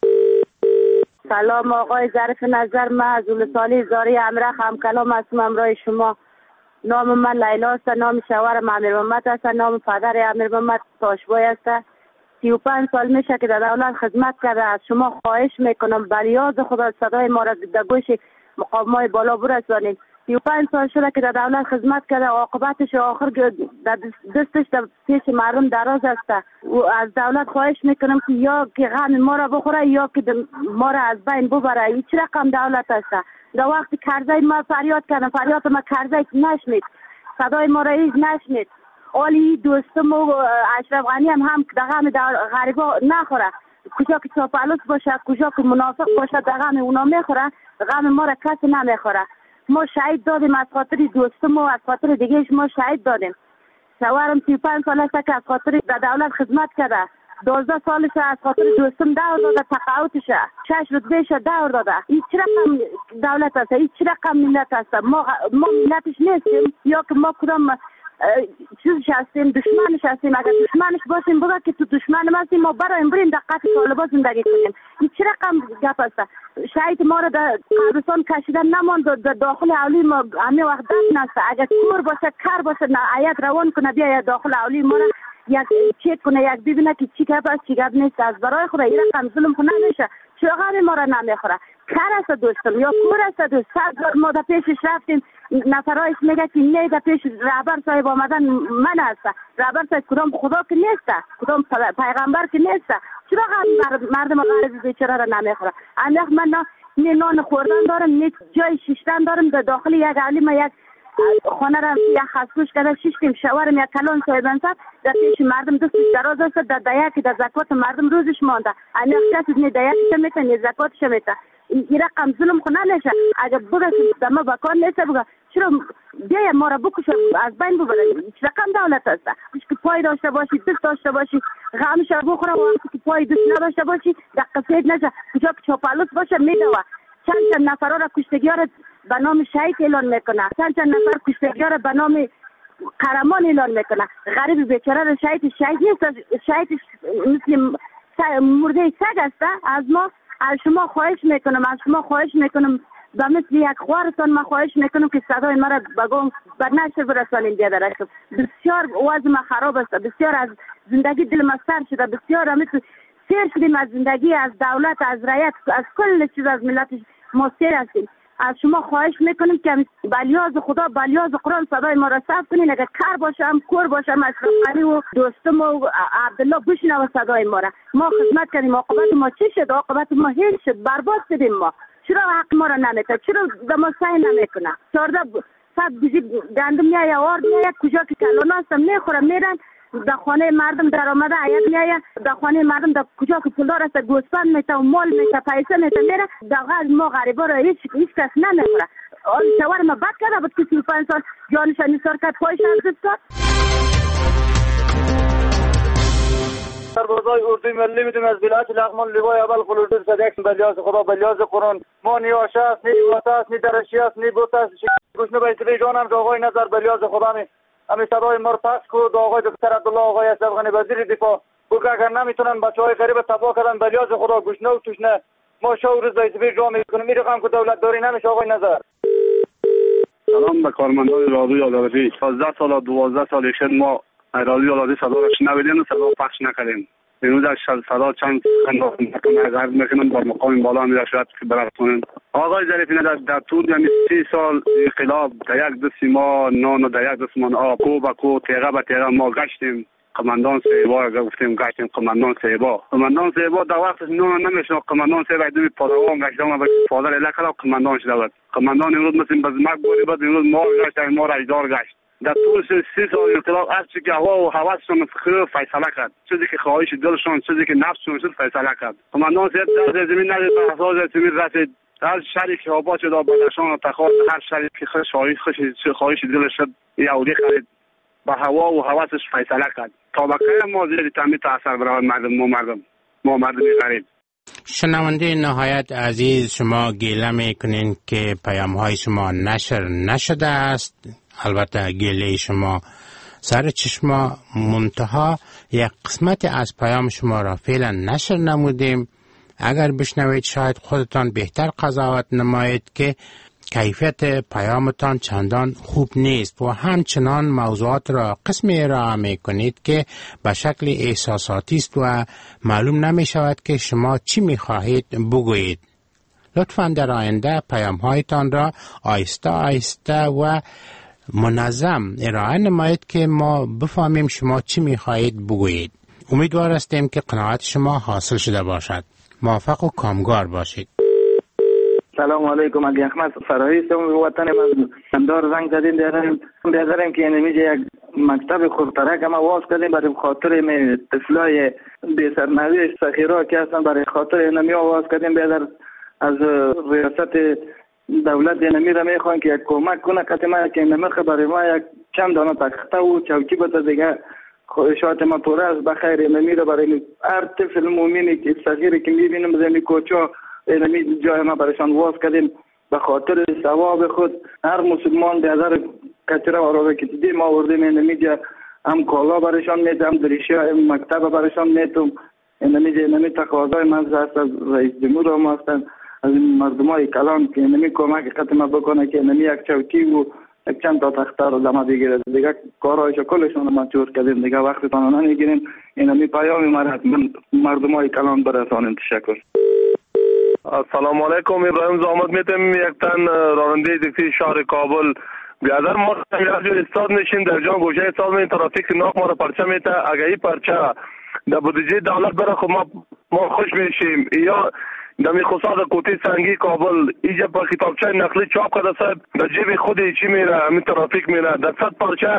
سلام آقای ظریف نظر، من از ولسوالی زاری امرخ هم کلام هستم همراه شما. نام من لیلا است، نام شوهرم امیر محمد است، نام پدر امیر محمد تاشبای است. سی و پنج سال میشه که در دولت خدمت کرده. از شما خواهش میکنم بلیاز خدا صدای ما را در گوش مقامات بالا برسانید. سی و پنج سال شده که در دولت خدمت کرده، عاقبتش آخر در دستش در پیش مردم دراز است. و از دولت خواهش میکنم که یا که غم ما را بخوره یا که ما را از بین ببره. هیچ رقم دولت است. در وقت کرزی ما فریاد کردم، فریاد ما کرزی نشنید، صدای ما را هیچ نشنید. اولی دوستم و اشرف غنی هم هم در غم غریبا نخوره. کجا که چاپالوس باشه، کجا که منافق باشه در غم اونا میخوره، غم ما را کسی نمیخوره. ما شهید دادیم از خاطر دوستم و از خاطر دیگهش ما شهید دادیم. شوهرم سی و پنج سال است که از خاطر در دولت خدمت کرده. دوازده سالش از خاطر دوستم دور داده، تقاعدش شش رتبهش دور داده. هیچ رقم دولت است، هیچ رقم ملت است. ما ما ملتش نیستیم یا که ما کدام چیزش هستیم، دشمنش هستیم. اگر دشمنش باشیم بگه که تو دشمن ما هستیم، ما برایم بریم در قطع طالبا زندگی کنیم. این چه رقم گپ است؟ شهید ما را در قبرستان کشیدن نماند، در داخل اولی ما همه وقت دفن است. اگر کور باشه کار باشه هیئت روان کنه بیا داخل اولی ما را یک چک کنه، یک ببینه که چی گپ است چی گپ نیست. از برای خدا این رقم ظلم کنه نمیشه. چرا ما را نمیخوره؟ کار است دوستم یا کور است دوست. صد ما در پیشش رفتیم، نفرایش میگه که نه در پیش رهبر صاحب آمدن من است. رهبر صاحب کدام خدا که نیست، کدام پیغمبر که نیست. چرا مردم غریب بیچاره را نمیخوره؟ انداخت من نه نان خوردن دارم، نه جای شیشتن دارم. در داخل یک علیم یک خانه را یک خسکوش کرده شیشتیم. شوهرم یک کلان صاحبان صاحب در پیش مردم دستش دراز است. در دیکی در زکات مردم روزش مانده. انداخت کسی نه دیکش میتن نه زکاتش میتن. این رقم ظلم کنه نشه. اگر بگه که ما بکار نیست بگه چرا بیا ما را بکشه از بین ببره. هیچ رقم دولت است. که پای داشته باشی، دست داشته باشی، غمش را بخوره. وقتی که پای دست نداشته باشی دقیقه سید نشه. کجا که چاپالوس باشه میدوه. چند چند نفرها را کشتگی را به نام شهید اعلان میکنه. چند چند نفر کشتگی را به نام قهرمان اعلان میکنه. غریب بیچاره را شهید شهید نیست. شهید مثل مرده سگ است. از ما از شما خواهش میکنم، از شما خواهش میکنم و مثل یک خوارتان ما خواهش میکنم که صدای ما را بگم بر نشر برسانید. بیادرشم بسیار وضع ما خراب است. بسیار از زندگی دل ما سر شده. بسیار مثل سیر شدیم از زندگی، از دولت، از رعیت، از کل چیز از ملت ما سیر هستیم. از شما خواهش میکنیم که بلیاز خدا بلیاز قرآن صدای ما را ثبت کنین. اگر کار باشم کور باشم اشرف غنی و دوستم و عبدالله بشنو صدای ما را. ما خدمت کردیم، عاقبت ما چی شد؟ عاقبت ما هیچ شد، برباد شدیم. ما چرا حق ما را نمیده؟ چرا به ما سعی نمیکنه؟ چهارده صد بیزی گندم میایه آرد میایه کجا که کلان هستم میخورم میرن در خانه مردم در آمده عیاد میایه. در خانه مردم در کجا که پولدار است گوسفند میته و مال میته پیسه میته میره. در غاز ما غریبا را هیچ هیچ کس نمیخوره. آن شوهر ما بد کرده بود که سی و پنج سال جانش نثار کرد، پایش ارزش کرد. سربازای اردوی ملی میدونم از ولایت لغمان لوای اول خلوص صدق بلیاز خدا بلیاز قرآن ما نیاشه است، نی واسه است، نی درشی است، نی بوت است. گوشنه بیتری جانم که آقای نظر بلیاز خدا می همین صدای ما رو پس کرد. آقای دکتر عبدالله آقای اشرف غنی وزیر دفاع که اگر نمیتونن بچهای غریب تباه کردن بلیاز خدا گشنه و توشنه ما شو روز دایسبی جا میکنیم. این رقم که دولت داری نمیشه آقای نظر. سلام به کارمندان رادیوی آزادی. پانزده سال دوازده سال شد ما رادیوی آزادی صدا را شنیدیم و صدا پخش نکردیم. امروز صدا چند خندان عرض میکنم بر مقام بالا میره شاید که براتونن. آقای ظریفی در در طول یعنی سی سال انقلاب در یک دست ما نان و در یک دست ما آب کو با کو تیغه به تیغه ما گشتیم. قماندان سیبا گفتیم گشتیم قماندان سیبا قماندان سیبا در وقتش نون نمیشناخت. قماندان سیبا دوی پادوان گشتم و پادر الکلا قماندان شده بود. قماندان امروز مثل بزمک بودی بود امروز ما گشت ما را اجدار گشت. در طول سی سال انقلاب هر چیزی که هوا و هوسشون فکر فیصله کرد. چیزی که خواهش دلشون چیزی که نفسشون شد فیصله کرد. قماندان سیبا در زمین ندید به اساس زمین رسید. هر شهری که آباد شد بدخشان و تخار هر شهری که خواهش خواهش دلش شد یهودی خرید. با هوا و هوسش فیصله کرد. طبقه ما زیر تامین تاثیر برای مردم ما مردم ما مردم غریب. شنونده نهایت عزیز شما گله میکنین که پیام های شما نشر نشده است. البته گله شما سر چشما منتها یک قسمت از پیام شما را فعلا نشر نمودیم. اگر بشنوید شاید خودتان بهتر قضاوت نمایید که کیفیت پیامتان چندان خوب نیست و همچنان موضوعات را قسمی ارائه می کنید که به شکل احساساتی است و معلوم نمی شود که شما چی می خواهید بگویید. لطفاً در آینده پیام هایتان را آهسته آهسته و منظم ارائه نمایید که ما بفهمیم شما چی می خواهید بگویید. امیدوار هستیم که قناعت شما حاصل شده باشد. موفق و کامگار باشید. سلام علیکم. اگه احمد فرایی هستم وطن من اندار زنگ زدیم دیداریم دیداریم که اینمیجه یک مکتب خورترک ما واز کردیم برای خاطر می طفلای بی سرنوشت سخیرا که هستن برای خاطر اینمی واز کردیم بیادر از ریاست دولت اینمی را میخوان که یک کمک کنه که ما که اینمی برای ما یک چند دانه تخته و چوکی بتا دیگه خواهشات ما پوره است. بخیر اینمی را برای هر طفل مومینی که صغیری که میبینیم زمین کوچا اینمی جای ما برایشان واز کردیم به خاطر ثواب خود. هر مسلمان به هزار کچره و آرابه که دیدیم آوردیم اینمی جا هم کالا برایشان میتم هم دریشه هم مکتب برایشان میتم. اینمی جا اینمی تقاضای من هست از رئیس جمهور هم هستن از مردم های کلان که اینمی کمک خدمت بکنه که اینمی یک چوکی و یک چند تا تخته رو دمه بگیره. دیگه کارهایش کلشون رو منجور کردیم دیگه وقتتان رو نمیگیریم. اینمی پیامی مرد مردم های کلان برسانیم. تشکر. السلام علیکم. ابراهیم زامد میتم یک تن راننده تاکسی شهر کابل. بیادر ما یک استاد نشین در جان گوشه استاد من ترافیک ناک ما رو پرچه میته. اگه این پرچه در بودجه دولت بره خب ما ما خوش میشیم. یا در میخوصات کوتی سنگی کابل ایجا پر کتابچه نقلی چاپ کرده صاحب در جیب خودی چی میره همین ترافیک میره در صد پرچه.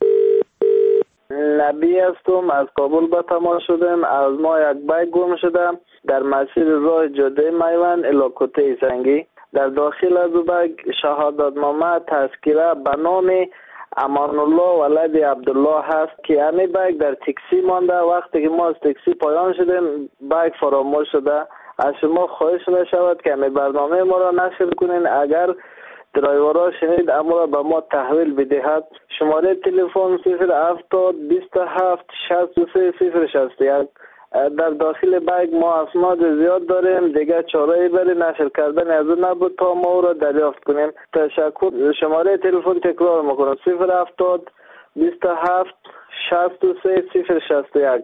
نبی هستم از کابل به تماس شدم. از ما یک بایک گم شدم در مسیر راه جاده میوان الاکوته سنگی. در داخل از بایک شهادتنامه تذکره به نام امان الله ولد عبدالله هست که همین بایک در تاکسی مانده. وقتی که ما از تاکسی پایان شدیم بایک فراموش شده. از شما خواهش میشود که همین برنامه ما را نشر کنین. اگر درایورها شنید اما را به ما تحویل بدهد. شماره تلفن صفر هفتاد بیست و هفت شصت و سه صفر شصت و یک. در داخل بایک ما اسناد زیاد داریم دیگه چاره‌ای برای نشر کردن از اون نبود تا ما او را دریافت کنیم. تشکر. شماره تلفن تکرار میکنم صفر هفتاد بیست و هفت شصت و سه صفر شصت و یک.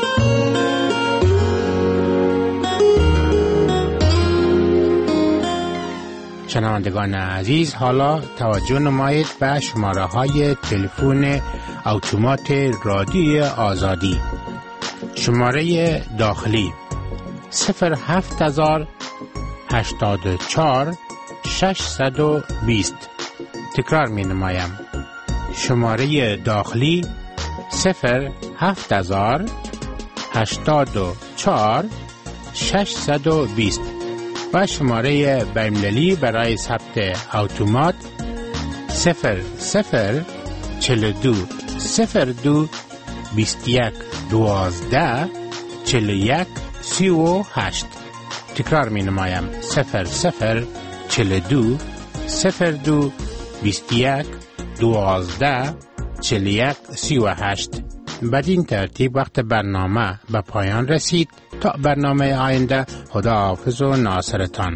شنوندگان عزیز حالا توجه نمایید به شماره های تلفن اتومات رادیوی آزادی. شماره داخلی صفر هفت هزار هشتاد و چهار ششصد و بیست. تکرار می نمایم. شماره داخلی صفر هفت هزار هشتاد و چهار ششصد و بیست و شماره بین‌المللی برای ثبت اتومات صفر صفر چهل و دو صفر دو بیست و یک دوازده چهل و یک سی و هشت. تکرار می نمایم صفر صفر چهل و دو صفر دو بیست و یک دوازده چهل و یک سی و هشت. بدین ترتیب وقت برنامه به پایان رسید. تا برنامه آینده، خدا حافظ و ناصرتان.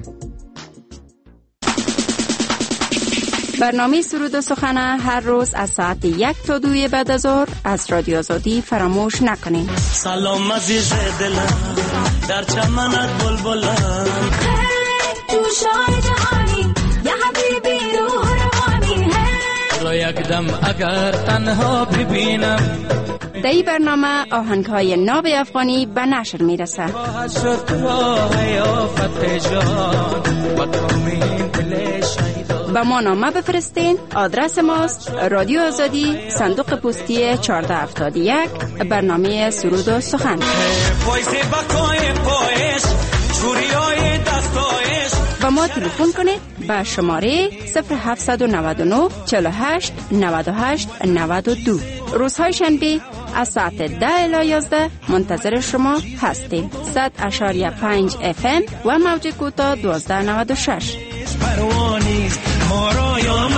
برنامه سرود و سخن هر روز از ساعت یک تا دوی بعد از ظهر از رادیو آزادی فراموش نکنین. سلام عزیز دلم، در چمنت بلبلم، تو شای جهانی یا حبیبی روح روانی ہے، رو یک دم اگر تنها ببینم. در این برنامه آهنگ‌های ناب افغانی به نشر میرسه. با ما نامه بفرستین. آدرس ماست رادیو آزادی، صندوق پستی چهارده هفتاد و یک، برنامه سرود و سخن. با ما تلفن کنید به شماره صفر هفت نه نه چهل و هشت نود و هشت نود و دو. روزهای شنبه از ساعت ده الی یازده منتظر شما هستیم. صد اشاریه پنج اف ام و موج کوتاه دوازده نود و شش.